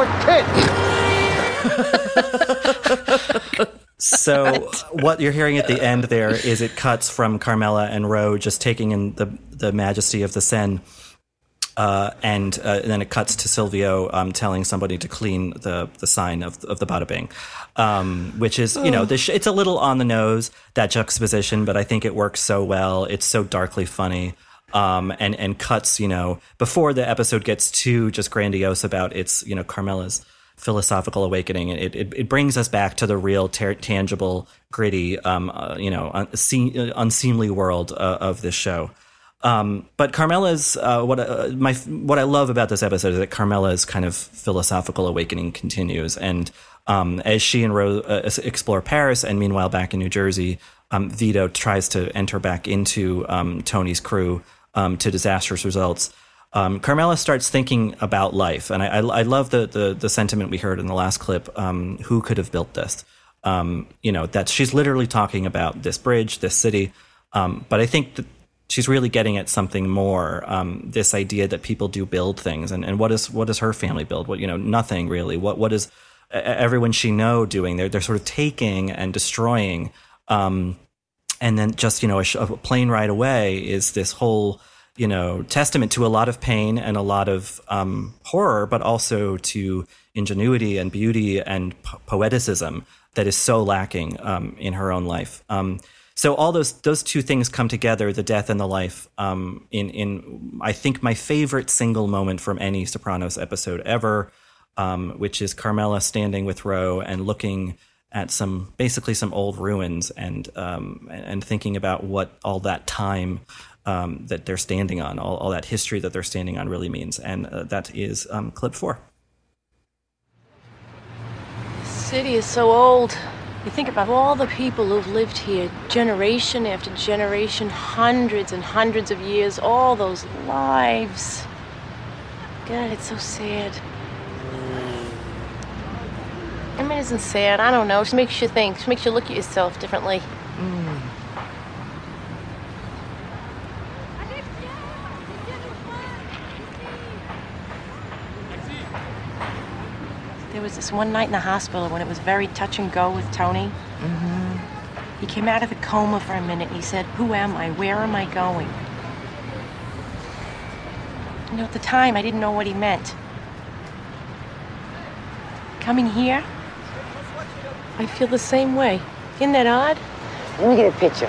with Kit. So what you're hearing at the end there is it cuts from Carmela and Ro just taking in the majesty of the Seine, and then it cuts to Silvio telling somebody to clean the sign of the Bada Bing, which is, it's a little on the nose, that juxtaposition, but I think it works so well. It's so darkly funny. And cuts, before the episode gets too just grandiose about its, Carmela's philosophical awakening. It brings us back to the real, tangible, gritty, unseemly world of this show. But Carmela's what I love about this episode is that Carmela's kind of philosophical awakening continues, and as she and Ro explore Paris, and meanwhile back in New Jersey, Vito tries to enter back into Tony's crew. To disastrous results. Carmela starts thinking about life, and I love the sentiment we heard in the last clip. Who could have built this? That she's literally talking about this bridge, this city, but I think that she's really getting at something more. This idea that people do build things, and what does her family build? Nothing really. What is everyone she know doing? They're sort of taking and destroying. And then just, a plane ride away is this whole, testament to a lot of pain and a lot of horror, but also to ingenuity and beauty and poeticism that is so lacking in her own life. So all those two things come together, the death and the life, in I think my favorite single moment from any Sopranos episode ever, which is Carmela standing with Ro and looking at some old ruins and thinking about what all that time that they're standing on, all that history that they're standing on really means. And that is clip 4. The city is so old. You think about all the people who've lived here generation after generation, hundreds and hundreds of years, all those lives. God, it's so sad. I mean, it isn't sad. I don't know. It just makes you think. It just makes you look at yourself differently. There was this one night in the hospital when it was very touch and go with Tony. Mm-hmm. He came out of the coma for a minute and he said, "Who am I? Where am I going?" At the time, I didn't know what he meant. Coming here, I feel the same way. Isn't that odd? Let me get a picture.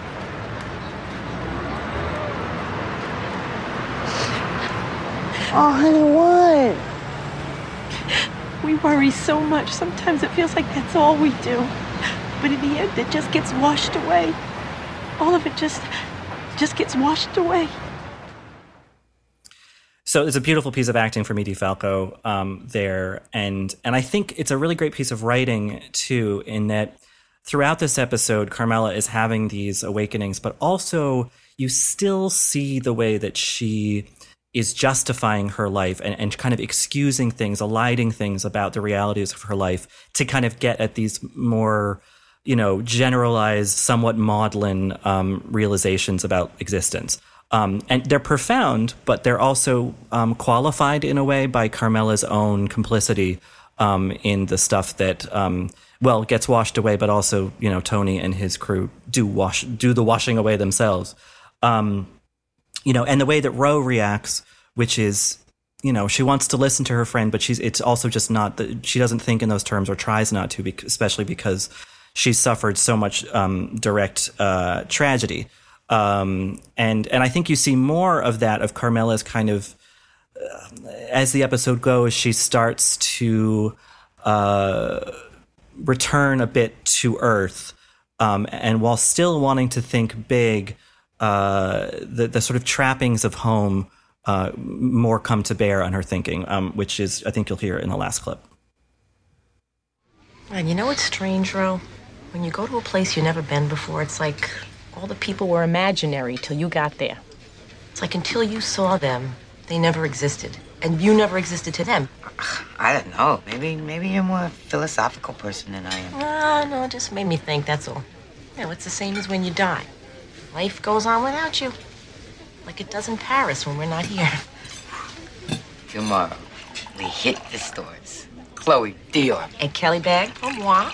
Oh, honey, what? We worry so much. Sometimes it feels like that's all we do. But in the end, it just gets washed away. All of it just gets washed away. So it's a beautiful piece of acting from Edie Falco there. And I think it's a really great piece of writing, too, in that throughout this episode, Carmela is having these awakenings, but also you still see the way that she is justifying her life and kind of excusing things, eliding things about the realities of her life to kind of get at these more, generalized, somewhat maudlin realizations about existence. And they're profound, but they're also qualified in a way by Carmela's own complicity in the stuff that, gets washed away, but also, Tony and his crew do the washing away themselves. And the way that Ro reacts, which is, she wants to listen to her friend, but it's also just not that she doesn't think in those terms or tries not to, especially because she's suffered so much direct tragedy. And I think you see more of that, of Carmela's kind of, as the episode goes, she starts to return a bit to earth. And while still wanting to think big, the sort of trappings of home more come to bear on her thinking, which is, I think you'll hear in the last clip. And you know what's strange, Ro? When you go to a place you've never been before, it's like all the people were imaginary till you got there. It's like until you saw them, they never existed. And you never existed to them. I don't know. Maybe you're more a philosophical person than I am. No, it just made me think, that's all. It's the same as when you die. Life goes on without you. Like it does in Paris when we're not here. Tomorrow, we hit the stores. Chloe Dior. And Kelly bag for moi.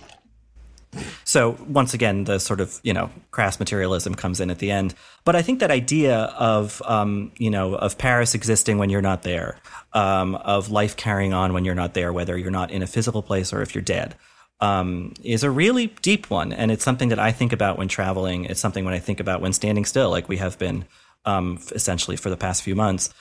So once again, the sort of, crass materialism comes in at the end. But I think that idea of, of Paris existing when you're not there, of life carrying on when you're not there, whether you're not in a physical place or if you're dead, is a really deep one. And it's something that I think about when traveling. It's something when I think about when standing still, like we have been essentially for the past few months.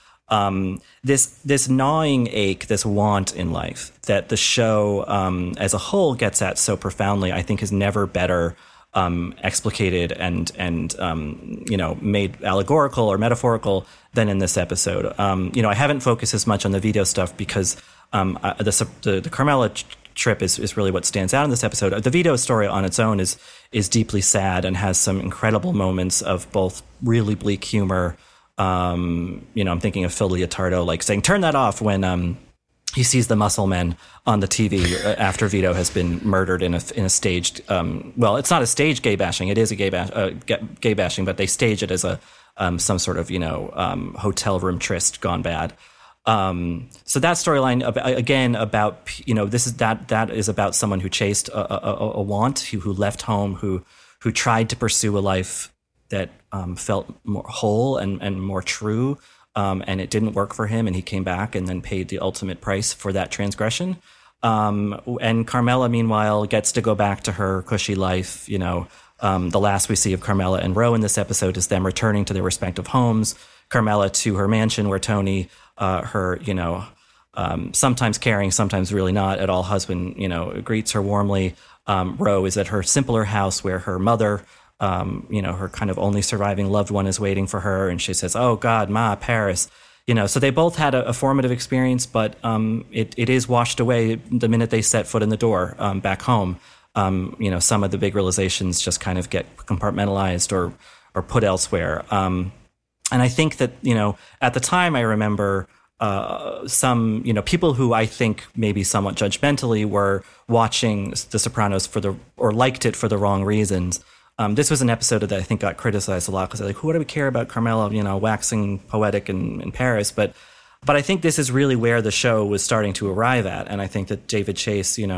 This gnawing ache, this want in life that the show as a whole gets at so profoundly, I think is never better explicated and made allegorical or metaphorical than in this episode. I haven't focused as much on the Vito stuff because the Carmela trip is really what stands out in this episode. The Vito story on its own is deeply sad and has some incredible moments of both really bleak humor. I'm thinking of Phil Leotardo, like saying, "Turn that off," when he sees the muscle men on the TV after Vito has been murdered in a staged. It's not a staged gay bashing; it is a gay bashing, but they stage it as a some sort of hotel room tryst gone bad. So that storyline again about that is about someone who chased a want, who left home, who tried to pursue a life that felt more whole and more true, and it didn't work for him, and he came back and then paid the ultimate price for that transgression. And Carmela, meanwhile, gets to go back to her cushy life. The last we see of Carmela and Ro in this episode is them returning to their respective homes. Carmela to her mansion where Tony, her sometimes caring, sometimes really not at all husband, greets her warmly. Ro is at her simpler house where her mother, her kind of only surviving loved one is waiting for her. And she says, "Oh God, Ma, Paris." So they both had a formative experience, but it is washed away the minute they set foot in the door back home. Some of the big realizations just kind of get compartmentalized or put elsewhere. And I think that, at the time I remember some, people who I think maybe somewhat judgmentally were watching The Sopranos or liked it for the wrong reasons. This was an episode that I think got criticized a lot because like, what do we care about Carmela, waxing poetic in Paris? But I think this is really where the show was starting to arrive at. And I think that David Chase, I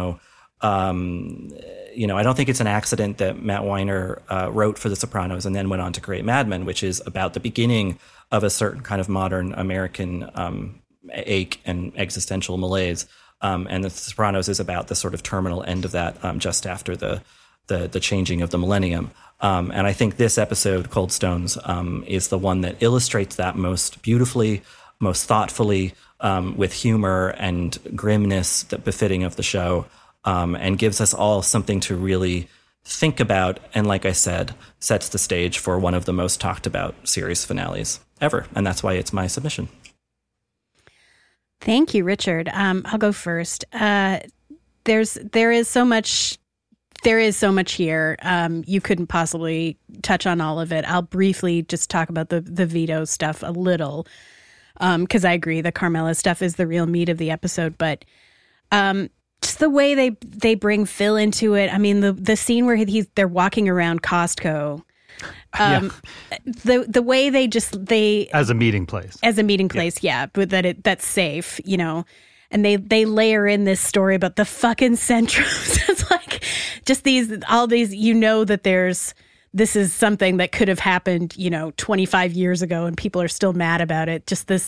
don't think it's an accident that Matt Weiner wrote for The Sopranos and then went on to create Mad Men, which is about the beginning of a certain kind of modern American ache and existential malaise. And The Sopranos is about the sort of terminal end of that just after the changing of the millennium. And I think this episode, Cold Stones, is the one that illustrates that most beautifully, most thoughtfully, with humor and grimness that befitting of the show, and gives us all something to really think about. And like I said, sets the stage for one of the most talked about series finales ever. And that's why it's my submission. Thank you, Richard. I'll go first. There is so much here. You couldn't possibly touch on all of it. I'll briefly just talk about the Vito stuff a little. Because I agree, the Carmela stuff is the real meat of the episode. But just the way they bring Phil into it. I mean, the scene where they're walking around Costco. The way they as a meeting place, but that's safe, you know. And they layer in this story about the fucking Centros. It's like just all these, you know, that this is something that could have happened, you know, 25 years ago, and people are still mad about it. Just this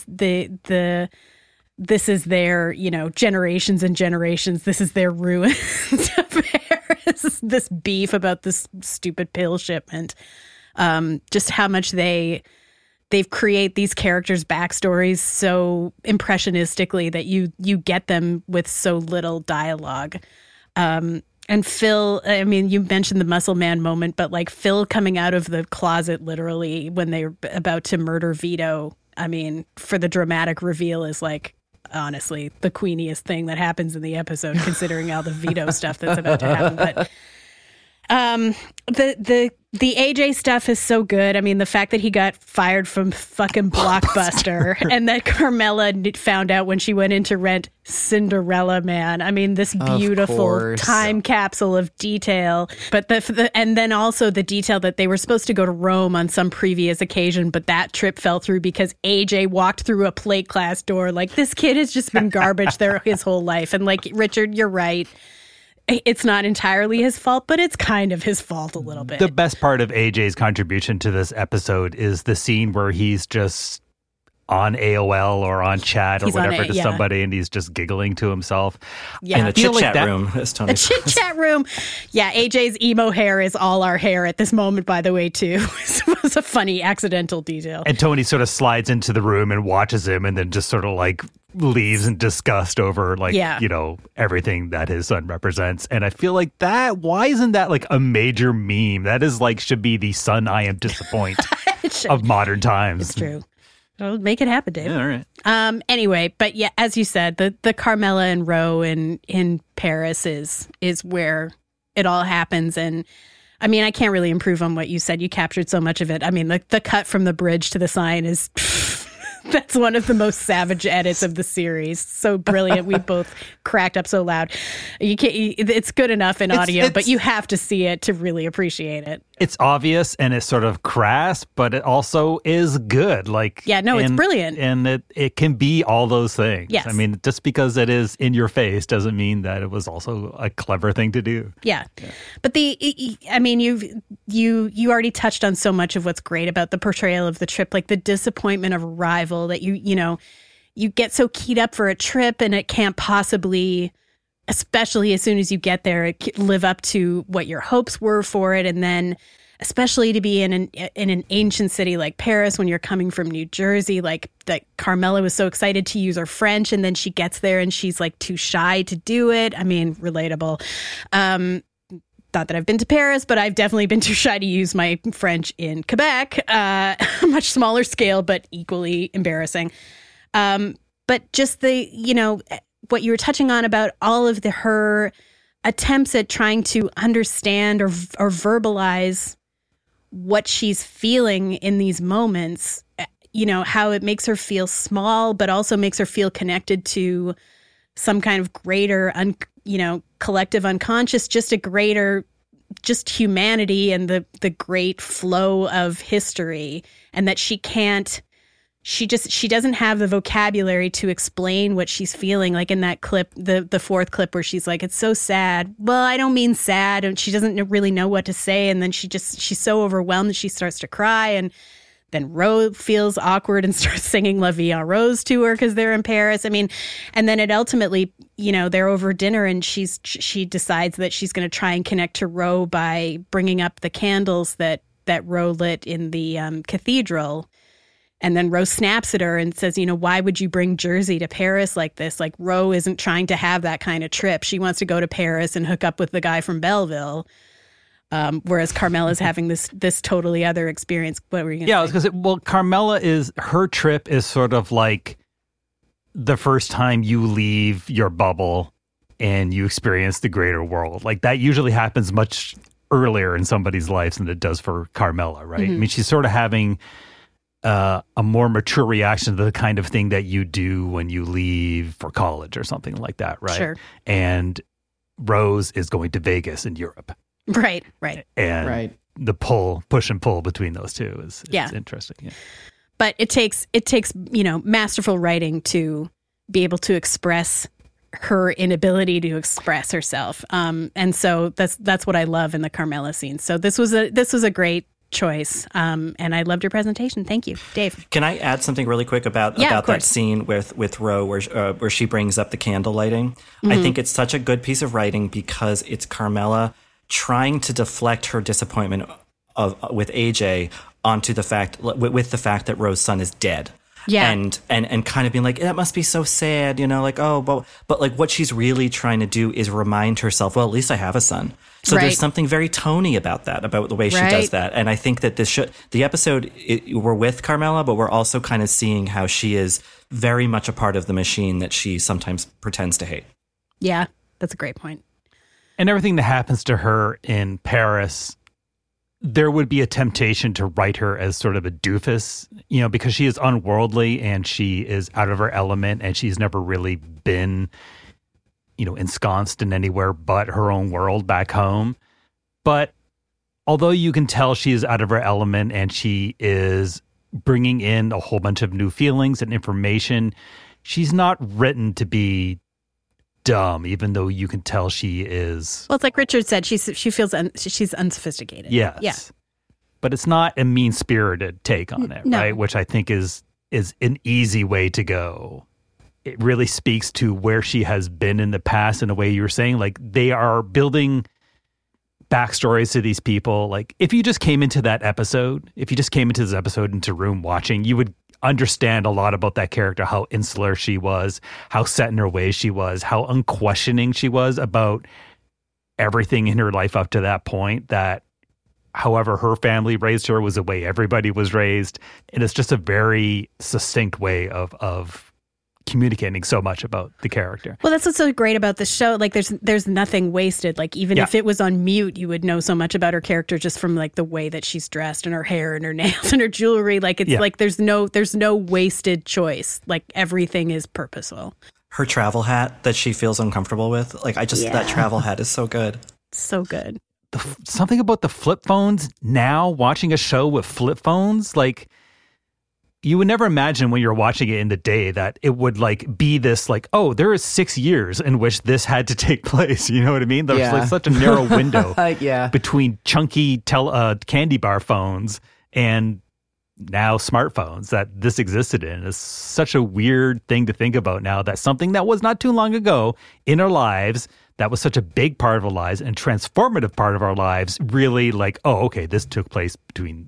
is their, you know, generations and generations. This is their ruins of Paris. This beef about this stupid pill shipment. Just how much they've create these characters' backstories so impressionistically that you get them with so little dialogue. And Phil, I mean, you mentioned the muscle man moment, but like Phil coming out of the closet literally when they're about to murder Vito, I mean, for the dramatic reveal is like, honestly, the queeniest thing that happens in the episode, considering all the Vito stuff that's about to happen. But the AJ stuff is so good. I mean, the fact that he got fired from fucking Blockbuster and that Carmela found out when she went in to rent Cinderella Man. I mean, this beautiful time capsule of detail. But and then also the detail that they were supposed to go to Rome on some previous occasion, but that trip fell through because AJ walked through a plate glass door. Like, this kid has just been garbage there his whole life. And like, Richard, you're right. It's not entirely his fault, but it's kind of his fault a little bit. The best part of AJ's contribution to this episode is the scene where he's just on AOL or on chat or whatever to somebody, and he's just giggling to himself. Yeah. In a chit-chat room, as Tony says. A chit-chat room. Yeah, AJ's emo hair is all our hair at this moment, by the way, too. It was a funny accidental detail. And Tony sort of slides into the room and watches him and then just sort of like leaves in disgust over you know, everything that his son represents. And I feel like why isn't that like a major meme? That is like, should be the son I am disappoint of modern times. It's true. I'll make it happen, Dave. Yeah, all right. Anyway, but yeah, as you said, the Carmela and Ro in Paris is where it all happens. And I mean, I can't really improve on what you said. You captured so much of it. I mean, the cut from the bridge to the sign is that's one of the most savage edits of the series. So brilliant. We both cracked up so loud. You can't. It's good enough in audio, but you have to see it to really appreciate it. It's obvious and it's sort of crass, but it also is good. Like, it's brilliant. And it can be all those things. Yes. I mean, just because it is in your face doesn't mean that it was also a clever thing to do. Yeah. But I mean, you already touched on so much of what's great about the portrayal of the trip, like the disappointment of arrival, that you get so keyed up for a trip and it can't possibly, especially as soon as you get there, live up to what your hopes were for it. And then especially to be in an ancient city like Paris when you're coming from New Jersey, like that Carmela was so excited to use her French, and then she gets there and she's like too shy to do it. I mean, relatable. Not that I've been to Paris, but I've definitely been too shy to use my French in Quebec. Much smaller scale, but equally embarrassing. But just what you were touching on about all of her attempts at trying to understand or verbalize what she's feeling in these moments, how it makes her feel small, but also makes her feel connected to some kind of greater, collective unconscious, just humanity and the great flow of history, and that she doesn't have the vocabulary to explain what she's feeling. Like in that clip, the fourth clip where she's like, it's so sad. Well, I don't mean sad. And she doesn't really know what to say. And then she's so overwhelmed that she starts to cry. And then Ro feels awkward and starts singing La Vie en Rose to her because they're in Paris. I mean, and then it ultimately, they're over dinner and she decides that she's going to try and connect to Ro by bringing up the candles that Ro lit in the cathedral. And then Ro snaps at her and says, why would you bring Jersey to Paris like this? Like, Ro isn't trying to have that kind of trip. She wants to go to Paris and hook up with the guy from Belleville. Whereas Carmela's having this totally other experience. What were you going to say? Yeah, I was going to say, well, Carmela her trip is sort of like the first time you leave your bubble and you experience the greater world. Like, that usually happens much earlier in somebody's life than it does for Carmela, right? Mm-hmm. I mean, she's sort of having a more mature reaction to the kind of thing that you do when you leave for college or something like that, right? Sure. And Rose is going to Vegas in Europe. Right. And the push and pull between those two is interesting. Yeah. But it takes, masterful writing to be able to express her inability to express herself. And so that's what I love in the Carmela scene. So this was a great choice. And I loved your presentation. Thank you, Dave. Can I add something really quick about that scene with Ro where she brings up the candle lighting? Mm-hmm. I think it's such a good piece of writing because it's Carmela trying to deflect her disappointment with AJ onto the fact that Ro's son is dead. Yeah. And kind of being like, that must be so sad, like, oh, but like what she's really trying to do is remind herself, well, at least I have a son. So there's something very Tony about that, about the way she does that. And I think that the episode, we're with Carmela, but we're also kind of seeing how she is very much a part of the machine that she sometimes pretends to hate. Yeah, that's a great point. And everything that happens to her in Paris, there would be a temptation to write her as sort of a doofus, because she is unworldly and she is out of her element and she's never really been, ensconced in anywhere but her own world back home. But although you can tell she is out of her element and she is bringing in a whole bunch of new feelings and information, she's not written to be dumb, even though you can tell she is. Well, it's like Richard said, she feels she's unsophisticated. Yes. Yeah. But it's not a mean-spirited take on it, No. right? Which I think is an easy way to go. It really speaks to where she has been in the past in a way you were saying. Like, they are building backstories to these people. Like, if you just came into this episode into room watching, you would understand a lot about that character, how insular she was, how set in her ways she was, how unquestioning she was about everything in her life up to that point, that however her family raised her was the way everybody was raised. And it's just a very succinct way of communicating so much about the character. Well, that's what's so great about the show. Like, there's nothing wasted. Like, even if it was on mute, you would know so much about her character just from like the way that she's dressed and her hair and her nails and her jewelry. Like, it's like there's no wasted choice. Like, everything is purposeful. Her travel hat that she feels uncomfortable with, like, that travel hat is so good. So good. Something about the flip phones now, watching a show with flip phones, like, you would never imagine when you're watching it in the day that it would like be this like, oh, there is 6 years in which this had to take place. You know what I mean? There's like such a narrow window between chunky candy bar phones and now smartphones that this existed in. It's such a weird thing to think about now, that something that was not too long ago in our lives, that was such a big part of our lives and transformative part of our lives, really like, oh, okay, this took place between,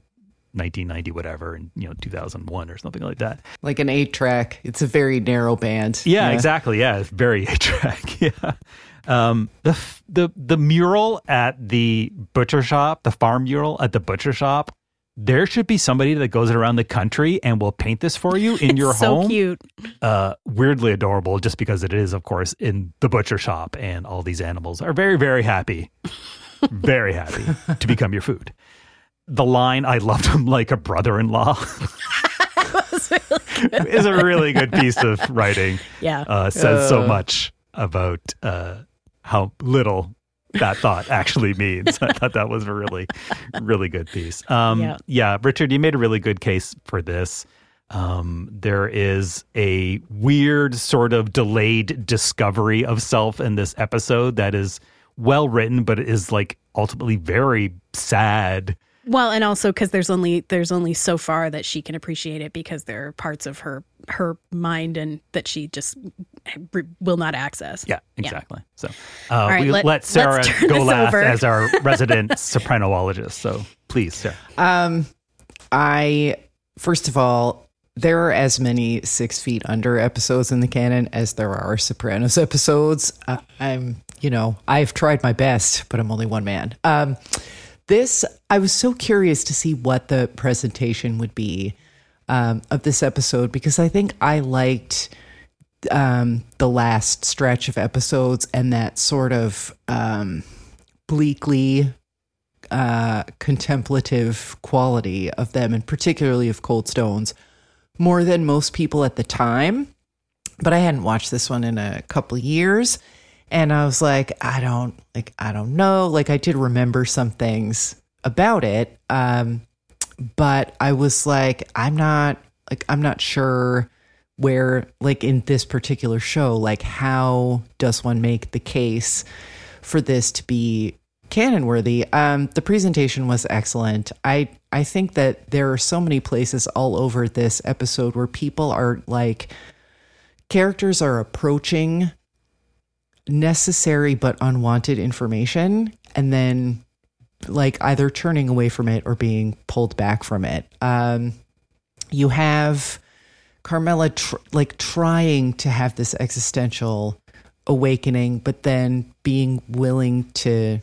1990 whatever and 2001 or something like that, like an 8-track. It's a very narrow band. Exactly. It's very 8-track. The mural at the butcher shop, the farm mural at the butcher shop, there should be somebody that goes around the country and will paint this for you in your home. So cute. Weirdly adorable, just because it is, of course, in the butcher shop, and all these animals are very, very happy very happy to become your food. The line, I loved him like a brother-in-law, is a really good piece of writing. Says so much about how little that thought actually means. I thought that was a really, really good piece. Richard, you made a really good case for this. There is a weird sort of delayed discovery of self in this episode that is well written, but it is like ultimately very sad. Well, and also because there's only so far that she can appreciate it, because there are parts of her mind and that she just will not access. Yeah, exactly. So all right, we let Sarah go last as our resident sopranologist. So please, Sarah. First of all, there are as many 6 Feet Under episodes in the canon as there are Sopranos episodes. I've tried my best, but I'm only one man. I was so curious to see what the presentation would be of this episode, because I think I liked the last stretch of episodes and that sort of bleakly contemplative quality of them, and particularly of Cold Stones, more than most people at the time. But I hadn't watched this one in a couple of years, and I was like, I don't know. Like, I did remember some things about it, but I was like, I'm not sure where, like, in this particular show, like, how does one make the case for this to be canon worthy? The presentation was excellent. I think that there are so many places all over this episode where people are like, characters are approaching necessary but unwanted information and then like either turning away from it or being pulled back from it. You have Carmela trying to have this existential awakening, but then being willing to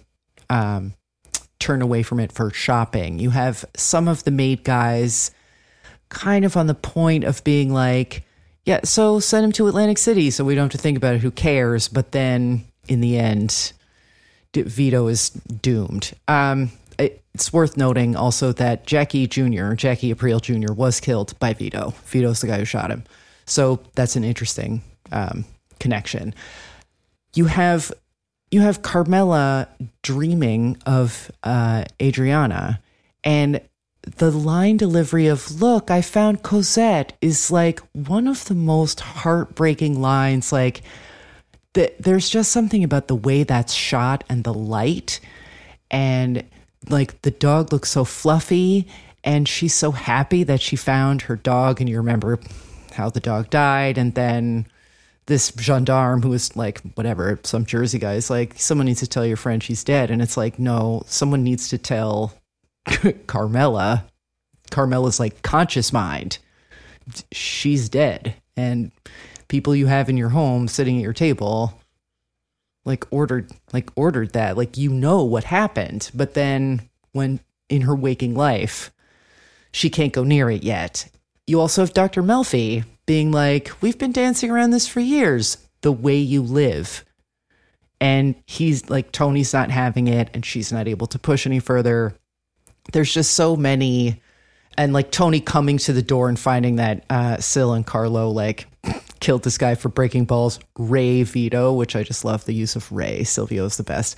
turn away from it for shopping. You have some of the maid guys kind of on the point of being like, yeah, so send him to Atlantic City so we don't have to think about it, who cares? But then in the end, Vito is doomed. It's worth noting also that Jackie Aprile Jr. was killed by Vito. Vito's the guy who shot him. So that's an interesting connection. You have Carmela dreaming of Adriana, and the line delivery of, look, I found Cosette, is like one of the most heartbreaking lines. Like, there's just something about the way that's shot and the light, and like the dog looks so fluffy, and she's so happy that she found her dog, and you remember how the dog died, and then this gendarme who was like, whatever, some Jersey guy is like, someone needs to tell your friend she's dead, and it's like, no, someone needs to tell Carmela. Carmela's like conscious mind, she's dead, and people you have in your home sitting at your table ordered that, like, you know what happened, but then when in her waking life she can't go near it yet. You also have Dr. Melfi being like, we've been dancing around this for years, the way you live, and he's like, Tony's not having it and she's not able to push any further. There's just so many, and like Tony coming to the door and finding that Sil and Carlo like killed this guy for breaking balls. Ray Vito, which I just love the use of Ray. Silvio's the best.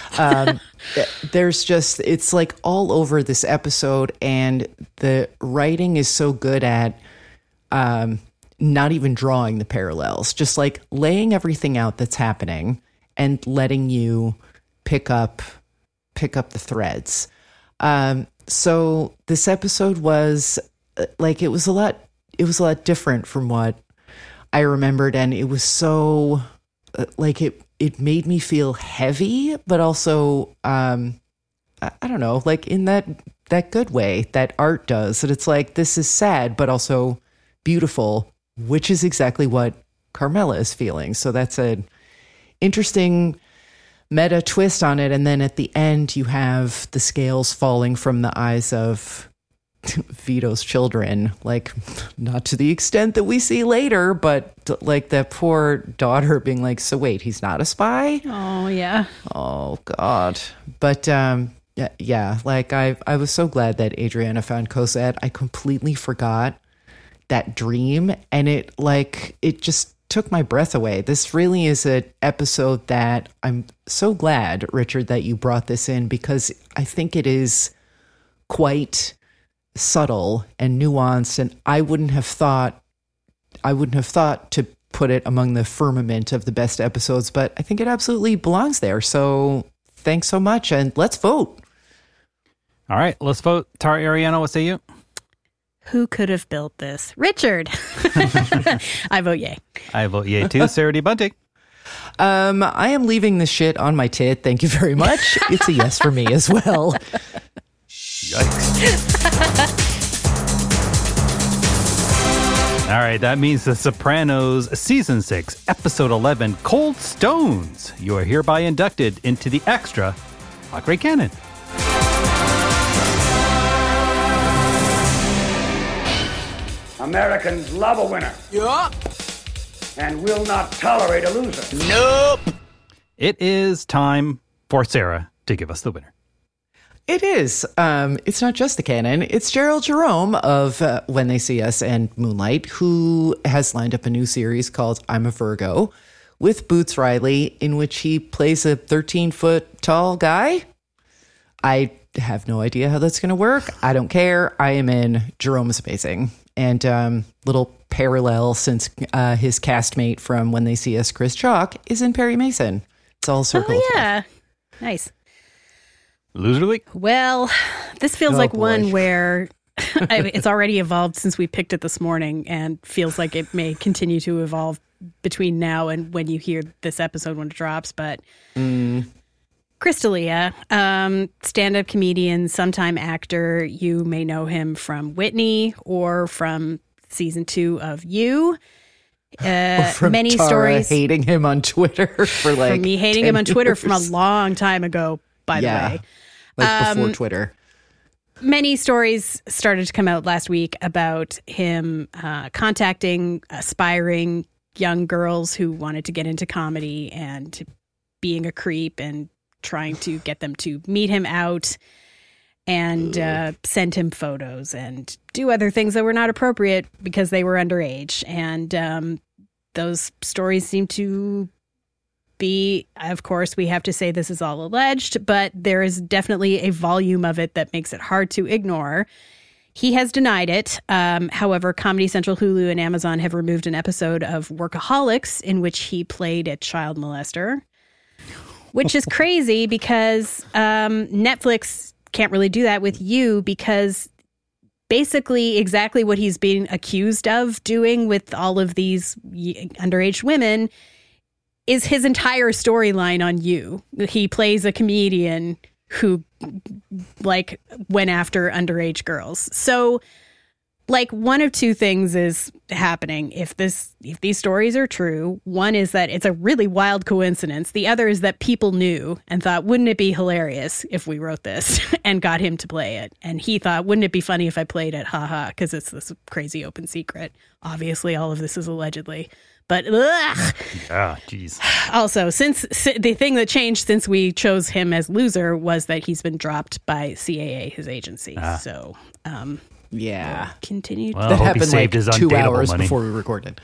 There's just, it's like all over this episode, and the writing is so good at not even drawing the parallels, just like laying everything out that's happening and letting you pick up the threads. So this episode was like, it was a lot different from what I remembered. And it was so like, it made me feel heavy, but also, I don't know, like in that good way that art does, that it's like, this is sad, but also beautiful, which is exactly what Carmela is feeling. So that's an interesting meta twist on it. And then at the end, you have the scales falling from the eyes of Vito's children, like not to the extent that we see later, but like that poor daughter being like, so wait, he's not a spy? Oh yeah. Oh God. But yeah, like I was so glad that Adriana found Cosette. I completely forgot that dream, and it just took my breath away. This really is an episode that I'm so glad, Richard, that you brought this in, because I think it is quite subtle and nuanced, and I wouldn't have thought to put it among the firmament of the best episodes, but I think it absolutely belongs there. So thanks so much, and let's vote. All right, let's vote. Tara Ariano, what say you? Who could have built this? Richard. I vote yay. I vote yay too. Sarah D. Bunting. I am leaving this shit on my tit. Thank you very much. It's a yes for me as well. Yikes. All right, that means The Sopranos Season 6, Episode 11, Cold Stones. You are hereby inducted into the extra Hot Great Canon. Americans love a winner. Yeah. And will not tolerate a loser. Nope. It is time for Sarah to give us the winner. It is. It's not just the canon. It's Gerald Jerome of When They See Us and Moonlight, who has lined up a new series called I'm a Virgo with Boots Riley, in which he plays a 13-foot tall guy. I have no idea how that's going to work. I don't care. I am in. Jerome is amazing. And little parallel, since his castmate from When They See Us, Chris Chalk, is in Perry Mason. It's all circled. Oh, yeah. Nice. Loser League? Well, this feels like one where it's already evolved since we picked it this morning and feels like it may continue to evolve between now and when you hear this episode when it drops. But Chris D'Elia, stand-up comedian, sometime actor. You may know him from Whitney or from season 2 of You. From many Tara stories hating him on Twitter for like from me hating him on Twitter from a long time ago, by the way. Like before Twitter. Many stories started to come out last week about him contacting aspiring young girls who wanted to get into comedy and being a creep and trying to get them to meet him out and send him photos and do other things that were not appropriate because they were underage. And those stories seem to be, of course, we have to say this is all alleged, but there is definitely a volume of it that makes it hard to ignore. He has denied it. However, Comedy Central, Hulu, and Amazon have removed an episode of Workaholics in which he played a child molester, which is crazy because Netflix can't really do that with You because basically exactly what he's being accused of doing with all of these underage women is his entire storyline on You. He plays a comedian who like went after underage girls. So like one of two things is happening if these stories are true. One is that it's a really wild coincidence. The other is that people knew and thought, wouldn't it be hilarious if we wrote this and got him to play it? And he thought, wouldn't it be funny if I played it? Haha, because it's this crazy open secret. Obviously, all of this is allegedly. But yeah, geez. Also, since the thing that changed since we chose him as loser was that he's been dropped by CAA, his agency. So, yeah, continued. Well, that hope he happened saved like his 2 undateable hours money. before we recorded.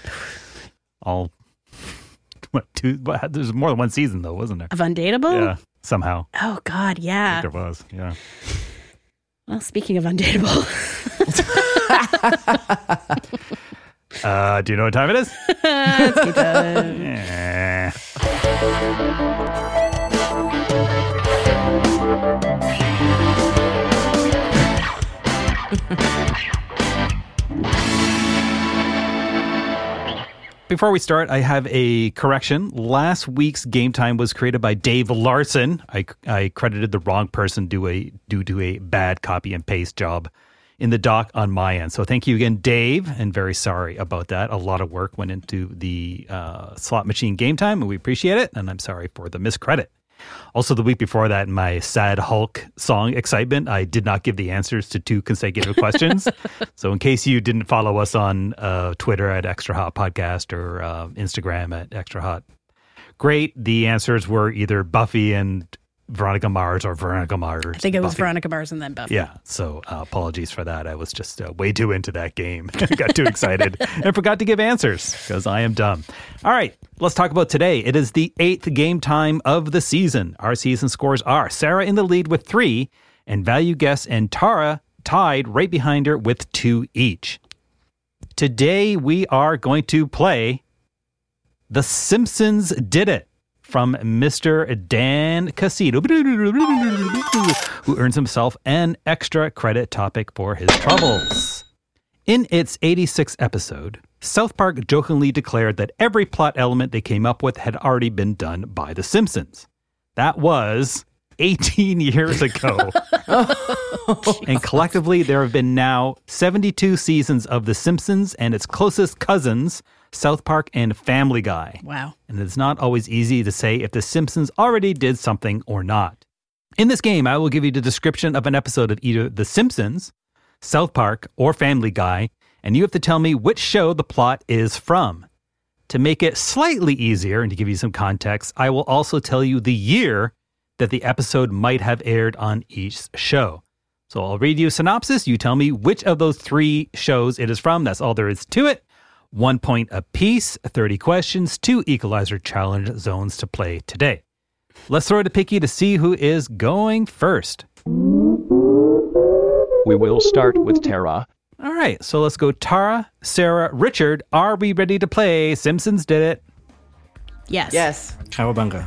There's more than one season though, wasn't there? Of Undateable? Yeah, somehow. Oh God, yeah. I think there was. Yeah. Well, speaking of Undateable. Do you know what time it is? Let's keep going. Yeah. Before we start, I have a correction. Last week's Game Time was created by Dave Larson. I credited the wrong person due to a bad copy and paste job in the doc on my end. So thank you again, Dave, and very sorry about that. A lot of work went into the slot machine Game Time, and we appreciate it, and I'm sorry for the miscredit. Also, the week before that, in my Sad Hulk song excitement, I did not give the answers to 2 consecutive questions. So in case you didn't follow us on Twitter at Extra Hot Podcast or Instagram at Extra Hot, great. The answers were either Buffy and Veronica Mars or Veronica Mars. I think it was Buffy. Veronica Mars and then Buffy. Yeah, so apologies for that. I was just way too into that game. Got too excited and forgot to give answers because I am dumb. All right, let's talk about today. It is the 8th Game Time of the season. Our season scores are Sarah in the lead with 3 and Value Guess and Tara tied right behind her with 2 each. Today we are going to play The Simpsons Did It from Mr. Dan Casino, who earns himself an extra credit topic for his troubles. In its 86th episode, South Park jokingly declared that every plot element they came up with had already been done by The Simpsons. That was 18 years ago. And collectively, there have been now 72 seasons of The Simpsons and its closest cousins, South Park and Family Guy. Wow. And it's not always easy to say if The Simpsons already did something or not. In this game, I will give you the description of an episode of either The Simpsons, South Park, or Family Guy, and you have to tell me which show the plot is from. To make it slightly easier and to give you some context, I will also tell you the year that the episode might have aired on each show. So I'll read you a synopsis. You tell me which of those 3 shows it is from. That's all there is to it. 1 point apiece, 30 questions, 2 Equalizer challenge zones to play today. Let's throw it to Picky to see who is going first. We will start with Tara. All right, so let's go Tara, Sarah, Richard. Are we ready to play Simpsons Did It? Yes. Yes. Cowabunga.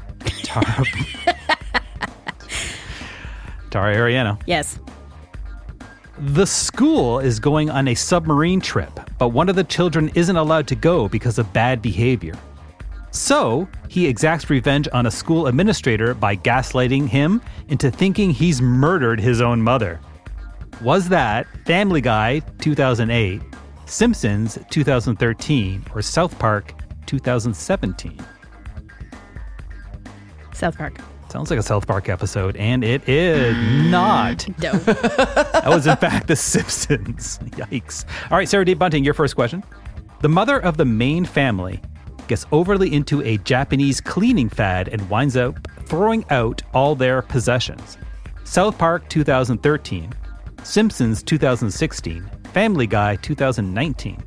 Tara Ariano. Yes. The school is going on a submarine trip, but one of the children isn't allowed to go because of bad behavior. So, he exacts revenge on a school administrator by gaslighting him into thinking he's murdered his own mother. Was that Family Guy 2008, Simpsons 2013, or South Park 2017? South Park. Sounds like a South Park episode, and it is not. No. That was, in fact, The Simpsons. Yikes. All right, Sarah D. Bunting, your first question. The mother of the main family gets overly into a Japanese cleaning fad and winds up throwing out all their possessions. South Park 2013, Simpsons 2016, Family Guy 2019.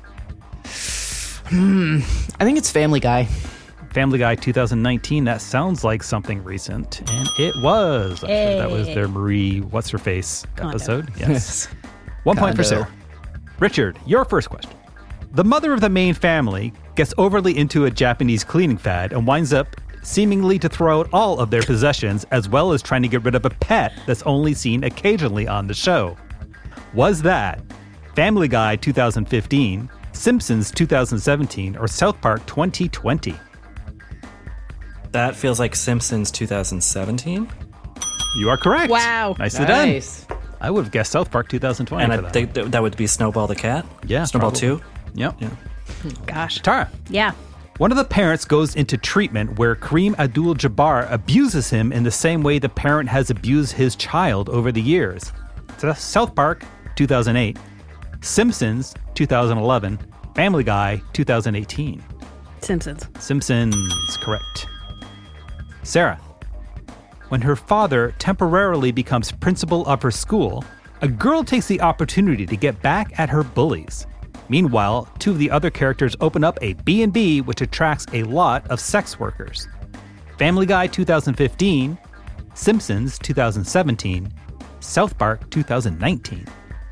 I think it's Family Guy. Family Guy 2019, that sounds like something recent. And it was. Actually, that was their Marie What's-Her-Face episode. Yes. 1 point for Sarah. Richard, your first question. The mother of the main family gets overly into a Japanese cleaning fad and winds up seemingly to throw out all of their possessions, as well as trying to get rid of a pet that's only seen occasionally on the show. Was that Family Guy 2015, Simpsons 2017, or South Park 2020? That feels like Simpsons 2017. You are correct. Wow. Nicely done. I would have guessed South Park 2020 And for I that. think that would be Snowball the Cat? Yeah, Snowball probably. 2? Yep. Yeah. Gosh. Tara. Yeah. One of the parents goes into treatment where Kareem Abdul-Jabbar abuses him in the same way the parent has abused his child over the years. So that's South Park 2008, Simpsons 2011, Family Guy 2018. Simpsons, correct. Sarah. When her father temporarily becomes principal of her school, a girl takes the opportunity to get back at her bullies. Meanwhile, 2 of the other characters open up a B&B which attracts a lot of sex workers. Family Guy 2015, Simpsons 2017, South Park 2019.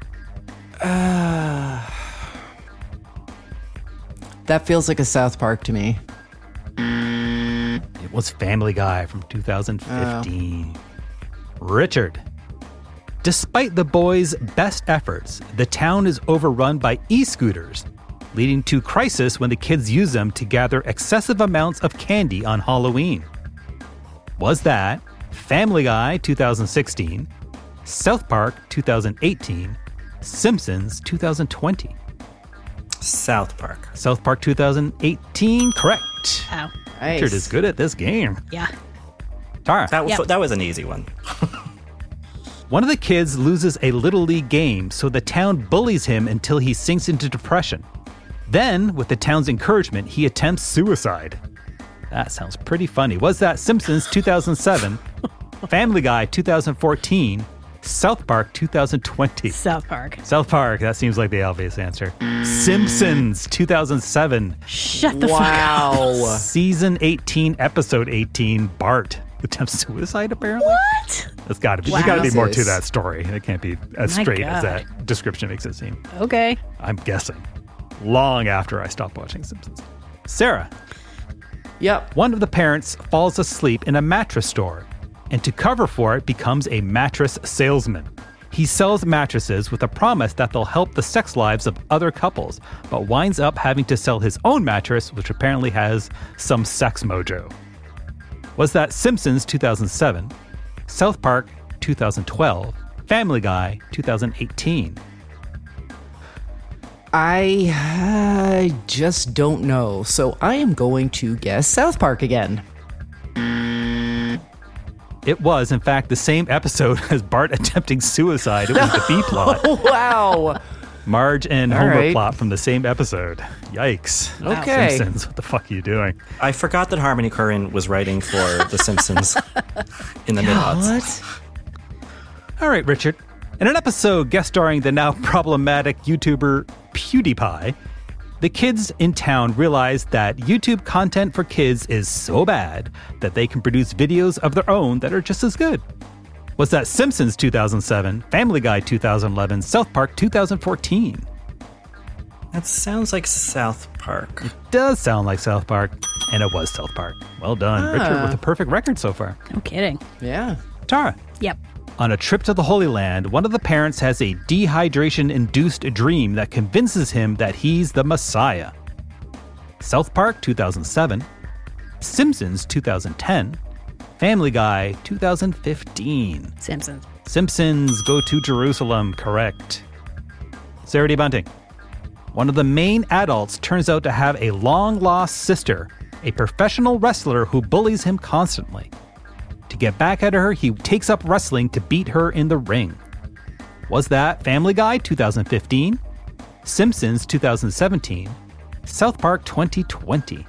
That feels like a South Park to me. It was Family Guy from 2015. Richard. Despite the boys' best efforts, the town is overrun by e-scooters, leading to crisis when the kids use them to gather excessive amounts of candy on Halloween. Was that Family Guy 2016, South Park 2018, Simpsons 2020? South Park. South Park 2018, correct. Ow. Nice. Richard is good at this game. Yeah. Tara. That was an easy one. One of the kids loses a Little League game, so the town bullies him until he sinks into depression. Then, with the town's encouragement, he attempts suicide. That sounds pretty funny. Was that Simpsons 2007, Family Guy 2014, South Park 2020? South Park. South Park, that seems like the obvious answer. Simpsons 2007. Shut the fuck up. Season 18, episode 18, Bart attempts suicide, apparently. What? That's got to be. Wow. There's got to be more to that story. It can't be as My straight God. as that description makes it seem. Okay. I'm guessing. Long after I stopped watching Simpsons. Sarah. Yep. One of the parents falls asleep in a mattress store, and to cover for it becomes a mattress salesman. He sells mattresses with a promise that they'll help the sex lives of other couples, but winds up having to sell his own mattress, which apparently has some sex mojo. Was that Simpsons 2007, South Park 2012, Family Guy 2018? I just don't know, so I am going to guess South Park again. It was, in fact, the same episode as Bart attempting suicide. It was the B plot. Wow. Marge and All Homer right. plot from the same episode. Yikes. Okay. Simpsons, what the fuck are you doing? I forgot that Harmony Korine was writing for The Simpsons in the mid-aughts. What? All right, Richard. In an episode guest starring the now problematic YouTuber PewDiePie, the kids in town realize that YouTube content for kids is so bad that they can produce videos of their own that are just as good. Was that Simpsons 2007, Family Guy 2011, South Park 2014? That sounds like South Park. It does sound like South Park, and it was South Park. Well done. Richard with a perfect record so far. No kidding. Yeah. Tara. Yep. On a trip to the Holy Land, one of the parents has a dehydration-induced dream that convinces him that he's the Messiah. South Park 2007, Simpsons 2010, Family Guy 2015. Simpsons. Simpsons Go to Jerusalem, correct. Sarah D. Bunting. One of the main adults turns out to have a long-lost sister, a professional wrestler who bullies him constantly. To get back at her, he takes up wrestling to beat her in the ring. Was that Family Guy 2015, Simpsons 2017, South Park 2020?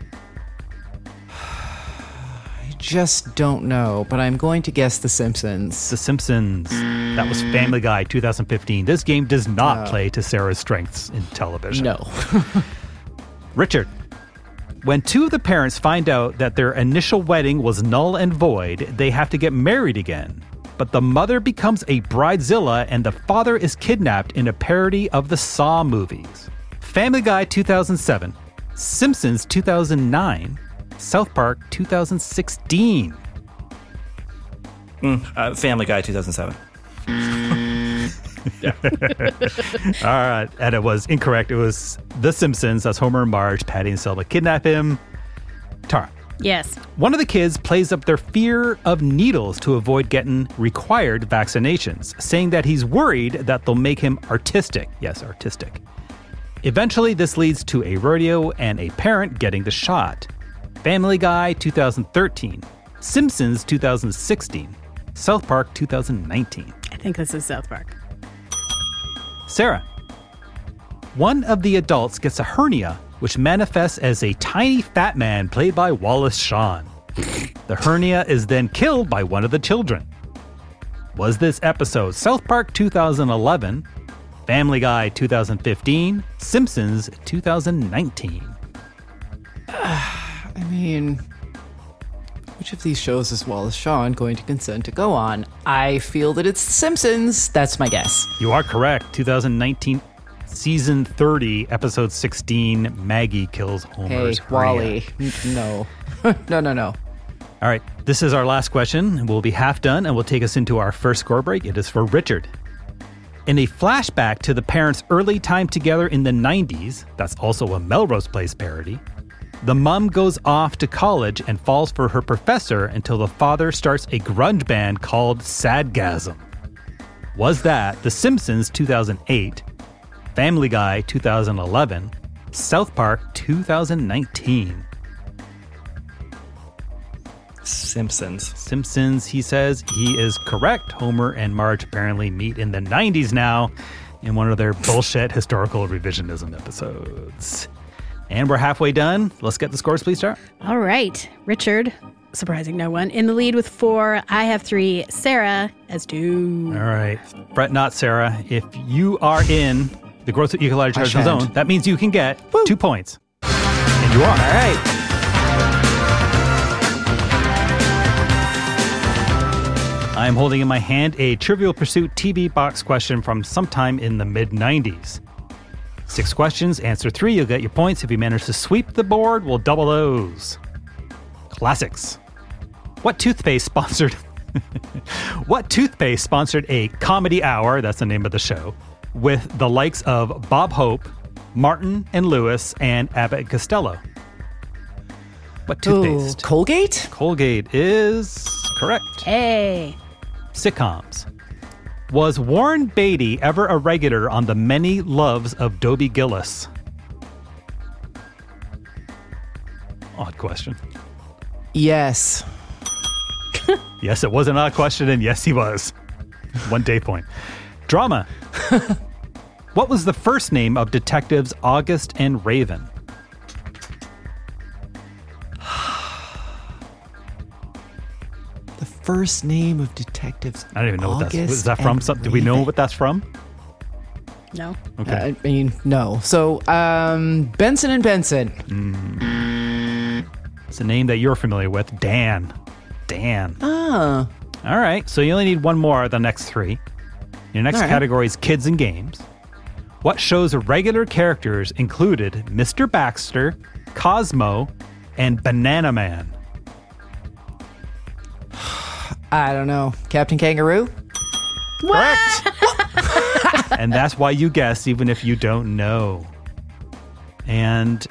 I just don't know, but I'm going to guess The Simpsons. The Simpsons. That was Family Guy 2015. This game does not play to Sarah's strengths in television. No. Richard. When two of the parents find out that their initial wedding was null and void, they have to get married again. But the mother becomes a bridezilla and the father is kidnapped in a parody of the Saw movies. Family Guy 2007, Simpsons 2009, South Park 2016. Family Guy 2007. All right, and it was incorrect. It was The Simpsons. That's Homer and Marge, Patty and Selma kidnap him. Tara. Yes. One of the kids plays up their fear of needles to avoid getting required vaccinations, saying that he's worried that they'll make him artistic. Yes, artistic. Eventually, this leads to a rodeo and a parent getting the shot. Family Guy 2013, Simpsons 2016, South Park 2019. I think this is South Park. Sarah. One of the adults gets a hernia, which manifests as a tiny fat man played by Wallace Shawn. The hernia is then killed by one of the children. Was this episode South Park 2011, Family Guy 2015, Simpsons 2019? I mean, which of these shows is Wallace Shawn going to consent to go on? I feel that it's The Simpsons. That's my guess. You are correct. 2019, season 30, episode 16, Maggie kills Homer's Hey, Wally. hernia. No. No. All right, this is our last question. We'll be half done and we'll take us into our first score break. It is for Richard. In a flashback to the parents' early time together in the 90s, that's also a Melrose Place parody, the mom goes off to college and falls for her professor until the father starts a grunge band called Sadgasm. Was that The Simpsons 2008, Family Guy 2011, South Park 2019? Simpsons, he says. He is correct. Homer and Marge apparently meet in the 90s now in one of their bullshit historical revisionism episodes. And we're halfway done. Let's get the scores, please, Tara. All right. Richard, surprising no one, in the lead with 4. I have 3. Sarah has 2. All right. Fret not, Sarah. If you are in the gross ecological zone, that means you can get 2 points. And you are. All right. I am holding in my hand a Trivial Pursuit TV box question from sometime in the mid-90s. 6 questions, answer 3, you'll get your points. If you manage to sweep the board, we'll double those. Classics. What toothpaste sponsored a comedy hour, that's the name of the show, with the likes of Bob Hope, Martin and Lewis, and Abbott and Costello? What toothpaste? Ooh, Colgate? Colgate is correct. Hey. Sitcoms. Was Warren Beatty ever a regular on The Many Loves of Dobie Gillis? Odd question. Yes. Yes, it was an odd question, and yes, he was. 1 day point. Drama. What was the first name of detectives August and Raven? The first name of detectives. I don't even know what that's. August Is that from? and Do we know Raven. what that's from? No. Okay. I mean, no. So, Benson and Benson. It's a name that you're familiar with. Dan. Ah. All right. So you only need one more of the next three. Your next All right. category is kids and games. What show's regular characters included Mr. Baxter, Cosmo, and Banana Man? I don't know. Captain Kangaroo? Correct. And that's why you guess, even if you don't know. And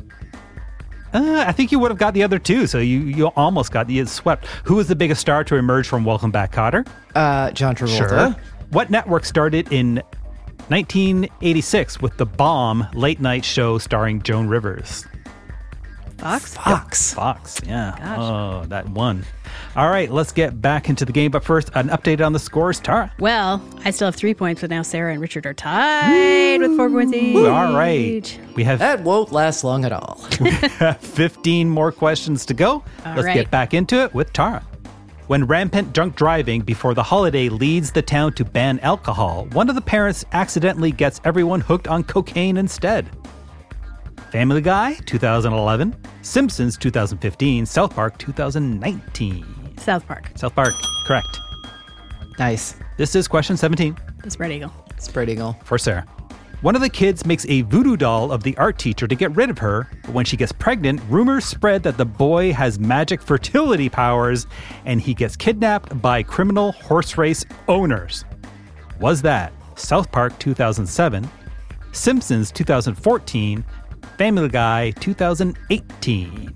I think you would have got the other two, so you almost got the swept. Who was the biggest star to emerge from Welcome Back, Kotter? John Travolta. Sure. What network started in 1986 with the Bomb late night show starring Joan Rivers? Fox? Fox, yeah. Gosh. Oh, that one. All right, let's get back into the game. But first, an update on the scores. Tara. Well, I still have 3 points, but now Sarah and Richard are tied with 4 points each. All right. We have That won't last long at all. 15 more questions to go. All Let's right. get back into it with Tara. When rampant drunk driving before the holiday leads the town to ban alcohol, one of the parents accidentally gets everyone hooked on cocaine instead. Family Guy, 2011. Simpsons, 2015. South Park, 2019. South Park. South Park, correct. Nice. This is question 17 The Spread Eagle. Spread Eagle. for Sarah. One of the kids makes a voodoo doll of the art teacher to get rid of her, but when she gets pregnant, rumors spread that the boy has magic fertility powers and he gets kidnapped by criminal horse race owners. Was that South Park 2007, Simpsons 2014, Family Guy 2018?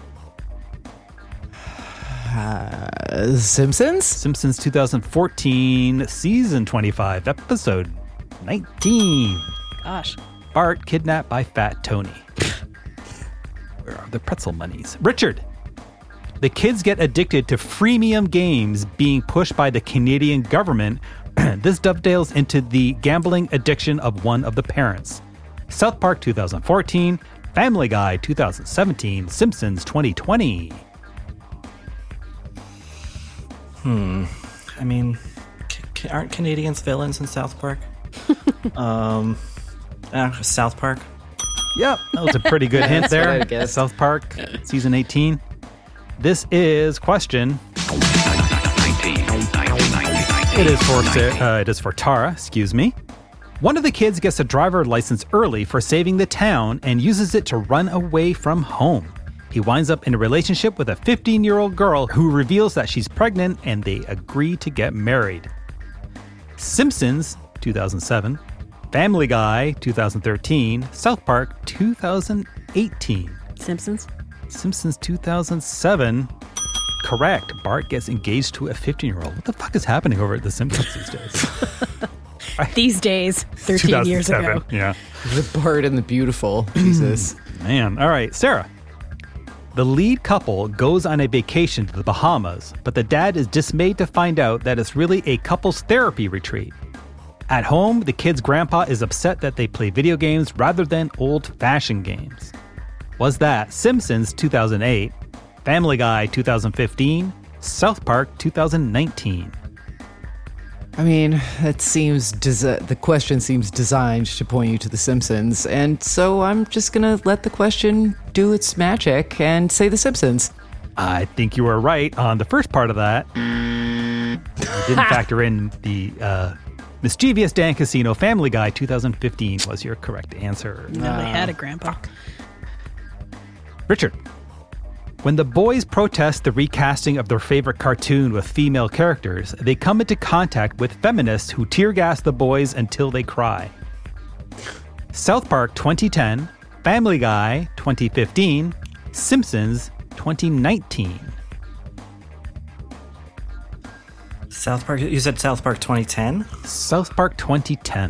Simpsons? Simpsons 2014, season 25, episode 19. Gosh. Bart kidnapped by Fat Tony. Where are the pretzel monies? Richard. The kids get addicted to freemium games being pushed by the Canadian government. This dovetails into the gambling addiction of one of the parents. South Park 2014, Family Guy 2017, Simpsons 2020. I mean, aren't Canadians villains in South Park? South Park. Yep, that was a pretty good hint That's what there. I'd guess. South Park, season 18. This is question. It is for Tara, excuse me. One of the kids gets a driver license early for saving the town and uses it to run away from home. He winds up in a relationship with a 15-year-old girl who reveals that she's pregnant and they agree to get married. Simpsons, 2007. Family Guy, 2013. South Park, 2018. Simpsons? Simpsons 2007. Correct. Bart gets engaged to a 15-year-old. What the fuck is happening over at The Simpsons these days? These days, 13 years 2007, ago. Yeah. The Bart and the Beautiful. Jesus. Man. All right, Sarah. The lead couple goes on a vacation to the Bahamas, but the dad is dismayed to find out that it's really a couples therapy retreat. At home, the kid's grandpa is upset that they play video games rather than old-fashioned games. Was that Simpsons 2008, Family Guy 2015, South Park 2019? I mean, that seems the question seems designed to point you to The Simpsons, and so I'm just gonna let the question do its magic and say The Simpsons. I think you were right on the first part of that. You didn't factor in the mischievous Dan Casino. Family Guy 2015 was your correct answer. No, they had a grandpa. Richard. When the boys protest the recasting of their favorite cartoon with female characters, they come into contact with feminists who tear gas the boys until they cry. South Park 2010, Family Guy 2015, Simpsons 2019. South Park. You said South Park 2010? South Park 2010.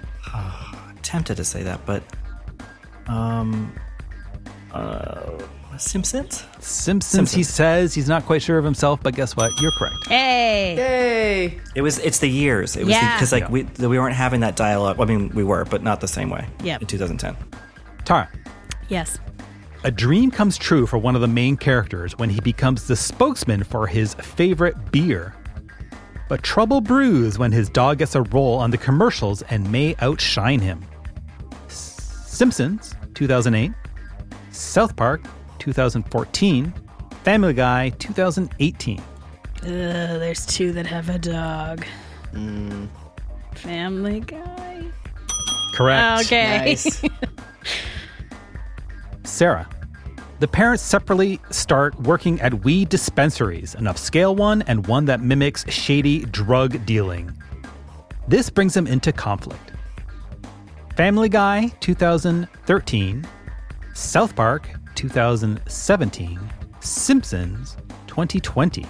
Tempted to say that, but Simpsons. He says he's not quite sure of himself, but guess what? You're correct. Hey. Yay. It's the years. It was Yeah. because we weren't having that dialogue. I mean, we were, but not the same way. Yep. In 2010. Tara. Yes. A dream comes true for one of the main characters when he becomes the spokesman for his favorite beer. But trouble brews when his dog gets a role on the commercials and may outshine him. Simpsons, 2008. South Park, 2014. Family Guy, 2018. There's two that have a dog. Family Guy. Correct. Okay. Nice. Sarah. The parents separately start working at weed dispensaries, an upscale one and one that mimics shady drug dealing. This brings them into conflict. Family Guy, 2013. South Park, 2017. Simpsons, 2020.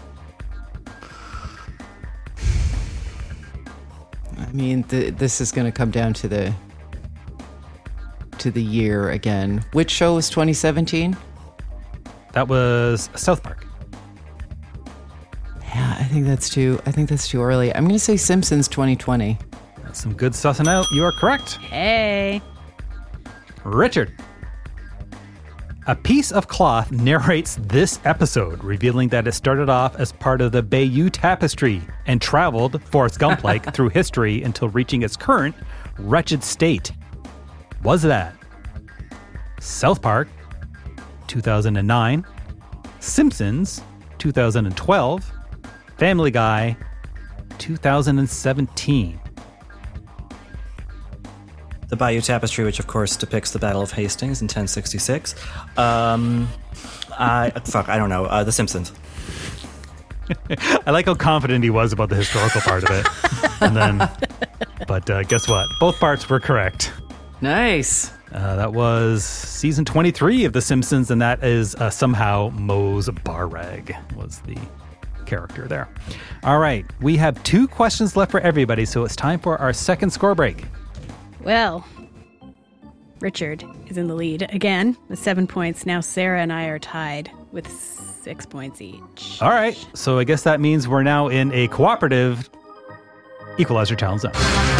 I mean, this is going to come down to the year again. Which show was 2017? That was South Park. Yeah, I think that's too early. I'm going to say Simpsons 2020. That's some good sussing out. You are correct. Hey. Richard. A piece of cloth narrates this episode, revealing that it started off as part of the Bayeux Tapestry and traveled, Forrest Gump-like, through history until reaching its current wretched state. Was that South Park, 2009, Simpsons, 2012, Family Guy, 2017? The Bayeux Tapestry, which of course depicts the Battle of Hastings in 1066. I don't know. The Simpsons. I like how confident he was about the historical part of it. But guess what? Both parts were correct. Nice. That was season 23 of The Simpsons, and that is somehow Mose Barrag was the character there. All right, we have 2 questions left for everybody, so it's time for our second score break. Well, Richard is in the lead again with 7 points. Now Sarah and I are tied with 6 points each. All right, so I guess that means we're now in a cooperative Equalizer Challenge zone.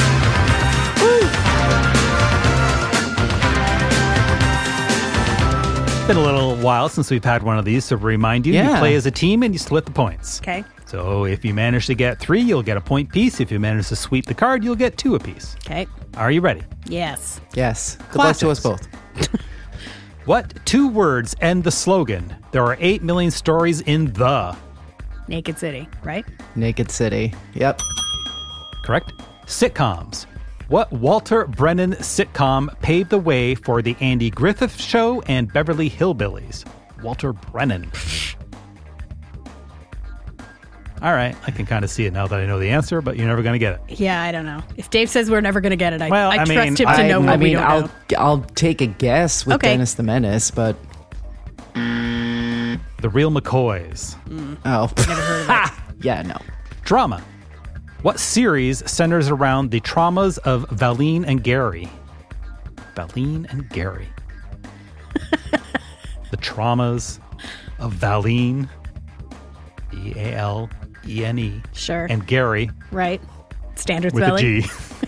It's been a little while since we've had one of these, so to remind you, you play as a team and you split the points. Okay. So if you manage to get 3, you'll get a point piece. If you manage to sweep the card, you'll get 2 apiece. Okay. Are you ready? Yes. Yes. Good luck to us both. What 2 words end the slogan, "There are 8 million stories in the"? Naked City, right? Naked City. Yep. Correct. Sitcoms. What Walter Brennan sitcom paved the way for the Andy Griffith Show and Beverly Hillbillies? Walter Brennan. All right, I can kind of see it now that I know the answer, but you're never going to get it. Yeah, I don't know. If Dave says we're never going to get it, I Well, I trust mean, him to know what we don't know. I'll take a guess with Okay. Dennis the Menace, but The Real McCoys. oh, Never heard of it. yeah, no. Drama. What series centers around the traumas of Valine and Gary? Valine and Gary. The traumas of Valine, Valene, Sure. and Gary Right. Standard with a spelling. G.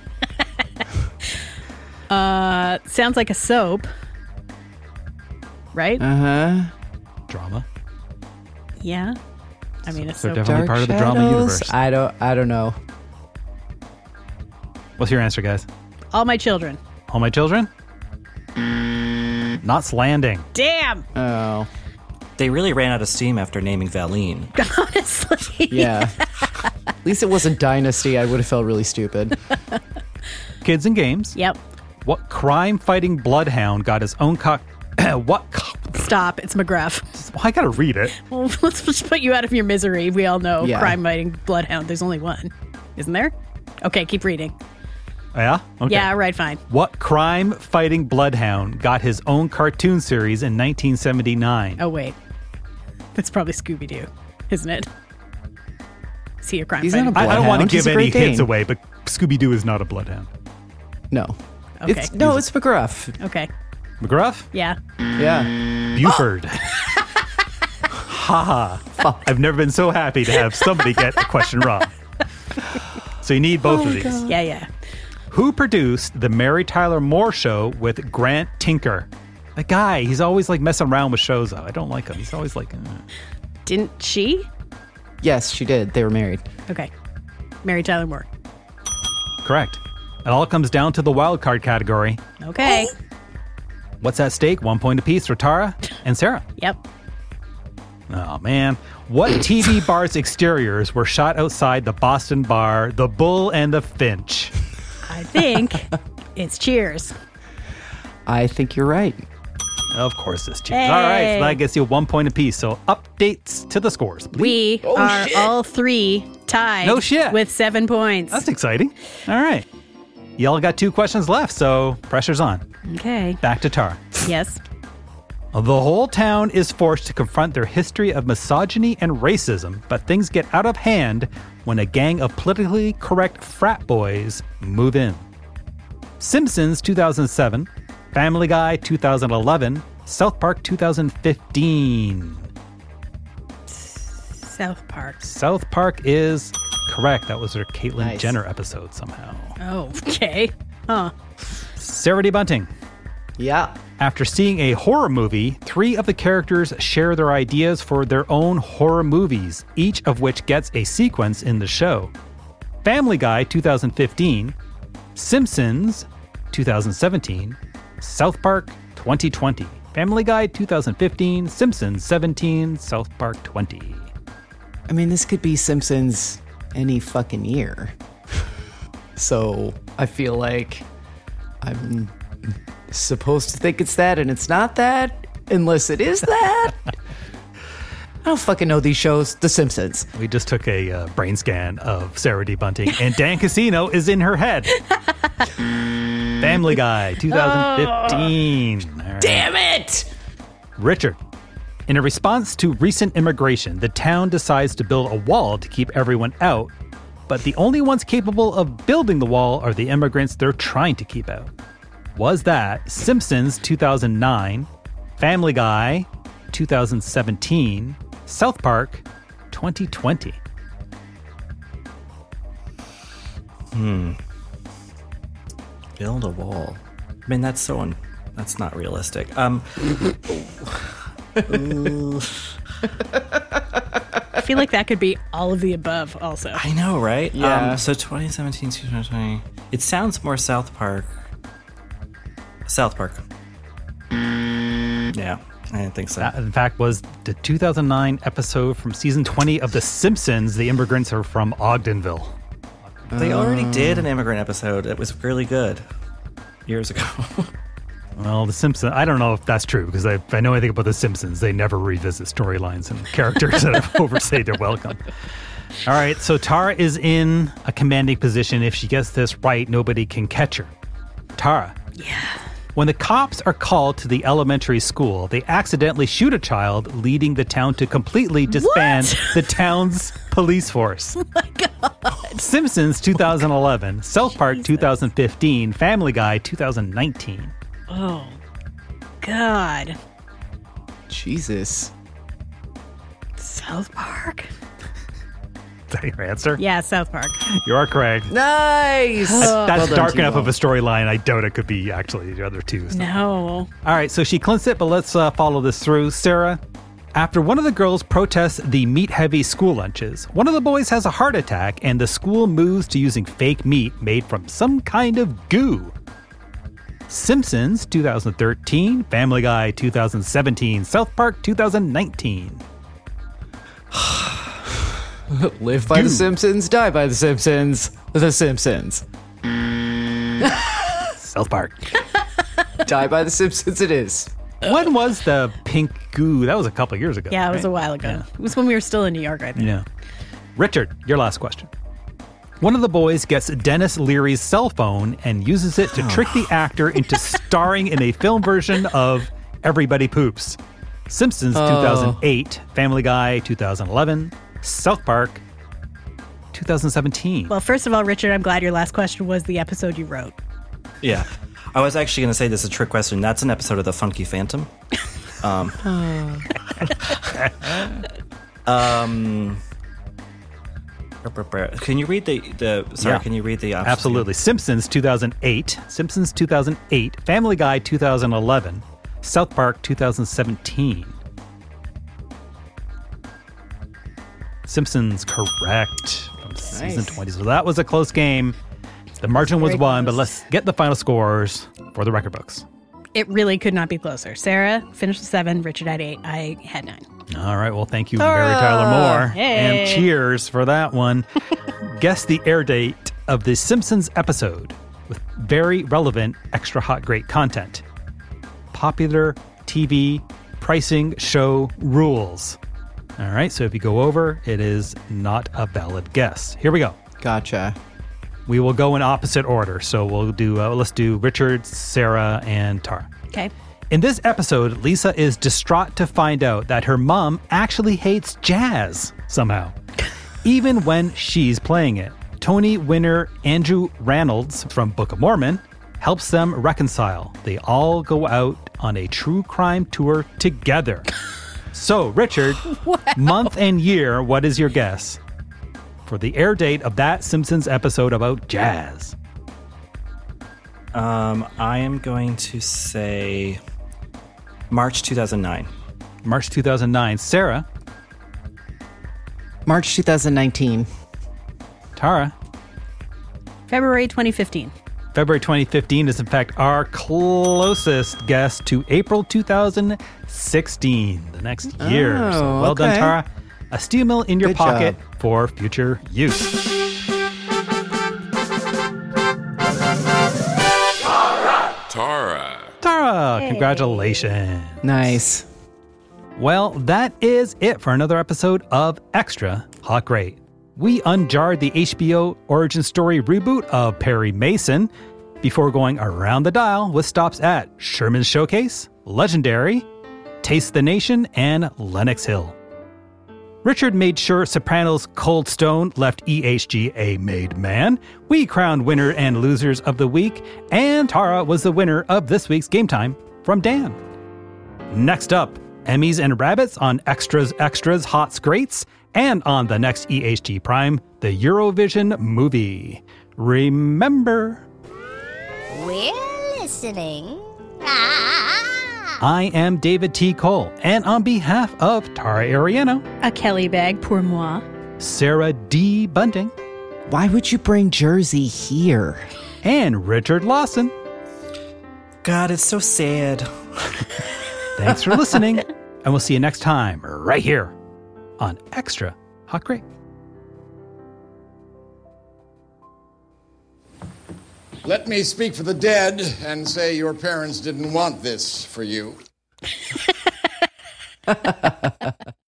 Sounds like a soap. Right? Uh-huh. Drama. Yeah. I mean, a So soap. definitely part of the drama Shadows? universe. I don't know. What's your answer, guys? All My Children. All My Children? Knots Landing. Damn. Oh. They really ran out of steam after naming Valine. Honestly. Yeah. At least it wasn't Dynasty. I would have felt really stupid. Kids and Games. Yep. What crime-fighting bloodhound got his own Stop. It's McGruff. I gotta read it. Well, let's just put you out of your misery. We all know Yeah. crime-fighting bloodhound. There's only one. Isn't there? Okay, keep reading. Yeah? Okay. Yeah, right, fine. What crime-fighting bloodhound got his own cartoon series in 1979? Oh, wait. That's probably Scooby-Doo, isn't it? Is he a crime He's fighting? not a I don't want to bloodhound. He's give a any Great hints Dane. away, but Scooby-Doo is not a bloodhound. No. Okay. It's McGruff. Okay. McGruff? Yeah. Yeah. Buford. Ha ha. I've never been so happy to have somebody get a question wrong. So you need both of these. God. Yeah. Who produced the Mary Tyler Moore Show with Grant Tinker? That guy, he's always like messing around with shows, though. I don't like him. He's always like... Didn't she? Yes, she did. They were married. Okay. Mary Tyler Moore. Correct. It all comes down to the wild card category. Okay. What's at stake? 1 point apiece for Tara and Sarah. Yep. Oh, man. What TV bar's exteriors were shot outside the Boston bar, the Bull and the Finch? I think it's Cheers. I think you're right. Of course it's Cheers. Hey. All right. So that gets you 1 point apiece. So updates to the scores, please. We are all three tied No shit. with 7 points. That's exciting. All right. Y'all got 2 questions left, so pressure's on. Okay. Back to Tara. Yes. The whole town is forced to confront their history of misogyny and racism, but things get out of hand when a gang of politically correct frat boys move in. Simpsons 2007, Family Guy 2011, South Park 2015. South Park. South Park is correct. That was their Caitlyn Nice. Jenner episode somehow. Oh, okay. Huh. Sarah D. Bunting. Yeah. After seeing a horror movie, 3 of the characters share their ideas for their own horror movies, each of which gets a sequence in the show. Family Guy 2015, Simpsons 2017, South Park 2020. Family Guy 2015, Simpsons 17, South Park 20. I mean, this could be Simpsons any fucking year. So I feel like I'm supposed to think it's that, and it's not that, unless it is that. I don't fucking know these shows. The Simpsons. We just took a brain scan of Sarah D. Bunting, and Dan Casino is in her head. Family Guy 2015. All right. Damn it! Richard. In a response to recent immigration, the town decides to build a wall to keep everyone out, but the only ones capable of building the wall are the immigrants they're trying to keep out. Was that Simpsons 2009, Family Guy 2017, South Park 2020? Build a wall. I mean, that's that's not realistic. I feel like that could be all of the above also. I know, right? Yeah. So 2017, 2020. It sounds more South Park. South Park. Yeah, I didn't think so. That, in fact, was the 2009 episode from season 20 of The Simpsons. The immigrants are from Ogdenville. They already did an immigrant episode. It was really good years ago. Well, The Simpsons, I don't know if that's true, because if I know anything about The Simpsons, they never revisit storylines and characters that have overstayed their welcome. All right, so Tara is in a commanding position. If she gets this right, nobody can catch her. Tara. Yeah. When the cops are called to the elementary school, they accidentally shoot a child, leading the town to completely disband the town's police force. Oh my God. Simpsons 2011, South Park 2015, Family Guy 2019. Oh, God. Jesus. South Park? Is that your answer? Yeah, South Park. You are correct. Nice. That's Well done, dark enough T-Bone. of a storyline. I doubt it could be actually the other two. So. No. All right, so she clinches it, but let's follow this through. Sarah, after one of the girls protests the meat-heavy school lunches, one of the boys has a heart attack, and the school moves to using fake meat made from some kind of goo. Simpsons 2013, Family Guy 2017, South Park 2019. Live by the Simpsons, die by the Simpsons. The Simpsons. South Park. Die by the Simpsons it is. When was the pink goo? That was a couple of years ago. Yeah, it was right? a while ago. Yeah. It was when we were still in New York, I think. Yeah. Richard, your last question. One of the boys gets Dennis Leary's cell phone and uses it to trick the actor into starring in a film version of Everybody Poops. Simpsons 2008, Family Guy 2011, South Park 2017. Well, first of all, Richard, I'm glad your last question was the episode you wrote. Yeah. I was actually going to say this is a trick question. That's an episode of The Funky Phantom. Can you read the sorry, Yeah. can you read the options? Absolutely. Simpsons 2008, Simpsons 2008, Family Guy 2011, South Park 2017. Simpsons correct from season 20. So that was a close game. The margin was very one, but close. let's get the final scores for the record books. It really could not be closer. Sarah finished with 7, Richard had 8, I had 9. All right. Well, thank you, Mary Tyler Moore. Hey. And cheers for that one. Guess the air date of the Simpsons episode with very relevant extra hot great content. Popular TV pricing show rules. All right. So if you go over, it is not a valid guess. Here we go. Gotcha. We will go in opposite order. So we'll do, let's do Richard, Sarah, and Tara. Okay. In this episode, Lisa is distraught to find out that her mom actually hates jazz somehow, even when she's playing it. Tony winner Andrew Reynolds from Book of Mormon helps them reconcile. They all go out on a true crime tour together. So, Richard, month and year, what is your guess for the air date of that Simpsons episode about jazz? I am going to say March 2009. March 2009. Sarah? March 2019. Tara? February 2015. February 2015 is, in fact, our closest guess to April 2016, the next year. So well done, okay. Tara. A steel mill in your Good pocket job. for future use. Tara, congratulations. Nice. Well, that is it for another episode of Extra Hot Great. We unjarred the HBO origin story reboot of Perry Mason before going around the dial with stops at Sherman's Showcase, Legendary, Taste the Nation, and Lenox Hill. Richard made sure Sopranos Cold Stone left EHG a made man. We crowned winner and losers of the week, and Tara was the winner of this week's Game Time from Dan. Next up, Emmys and Rabbits on Extras Hots Greats, and on the next EHG Prime, the Eurovision movie. Remember, We're listening. I am David T. Cole, and on behalf of Tara Ariano, A Kelly bag pour moi. Sarah D. Bunting, Why would you bring Jersey here? and Richard Lawson. God, it's so sad. Thanks for listening, and we'll see you next time right here on Extra Hot Great. Let me speak for the dead and say your parents didn't want this for you.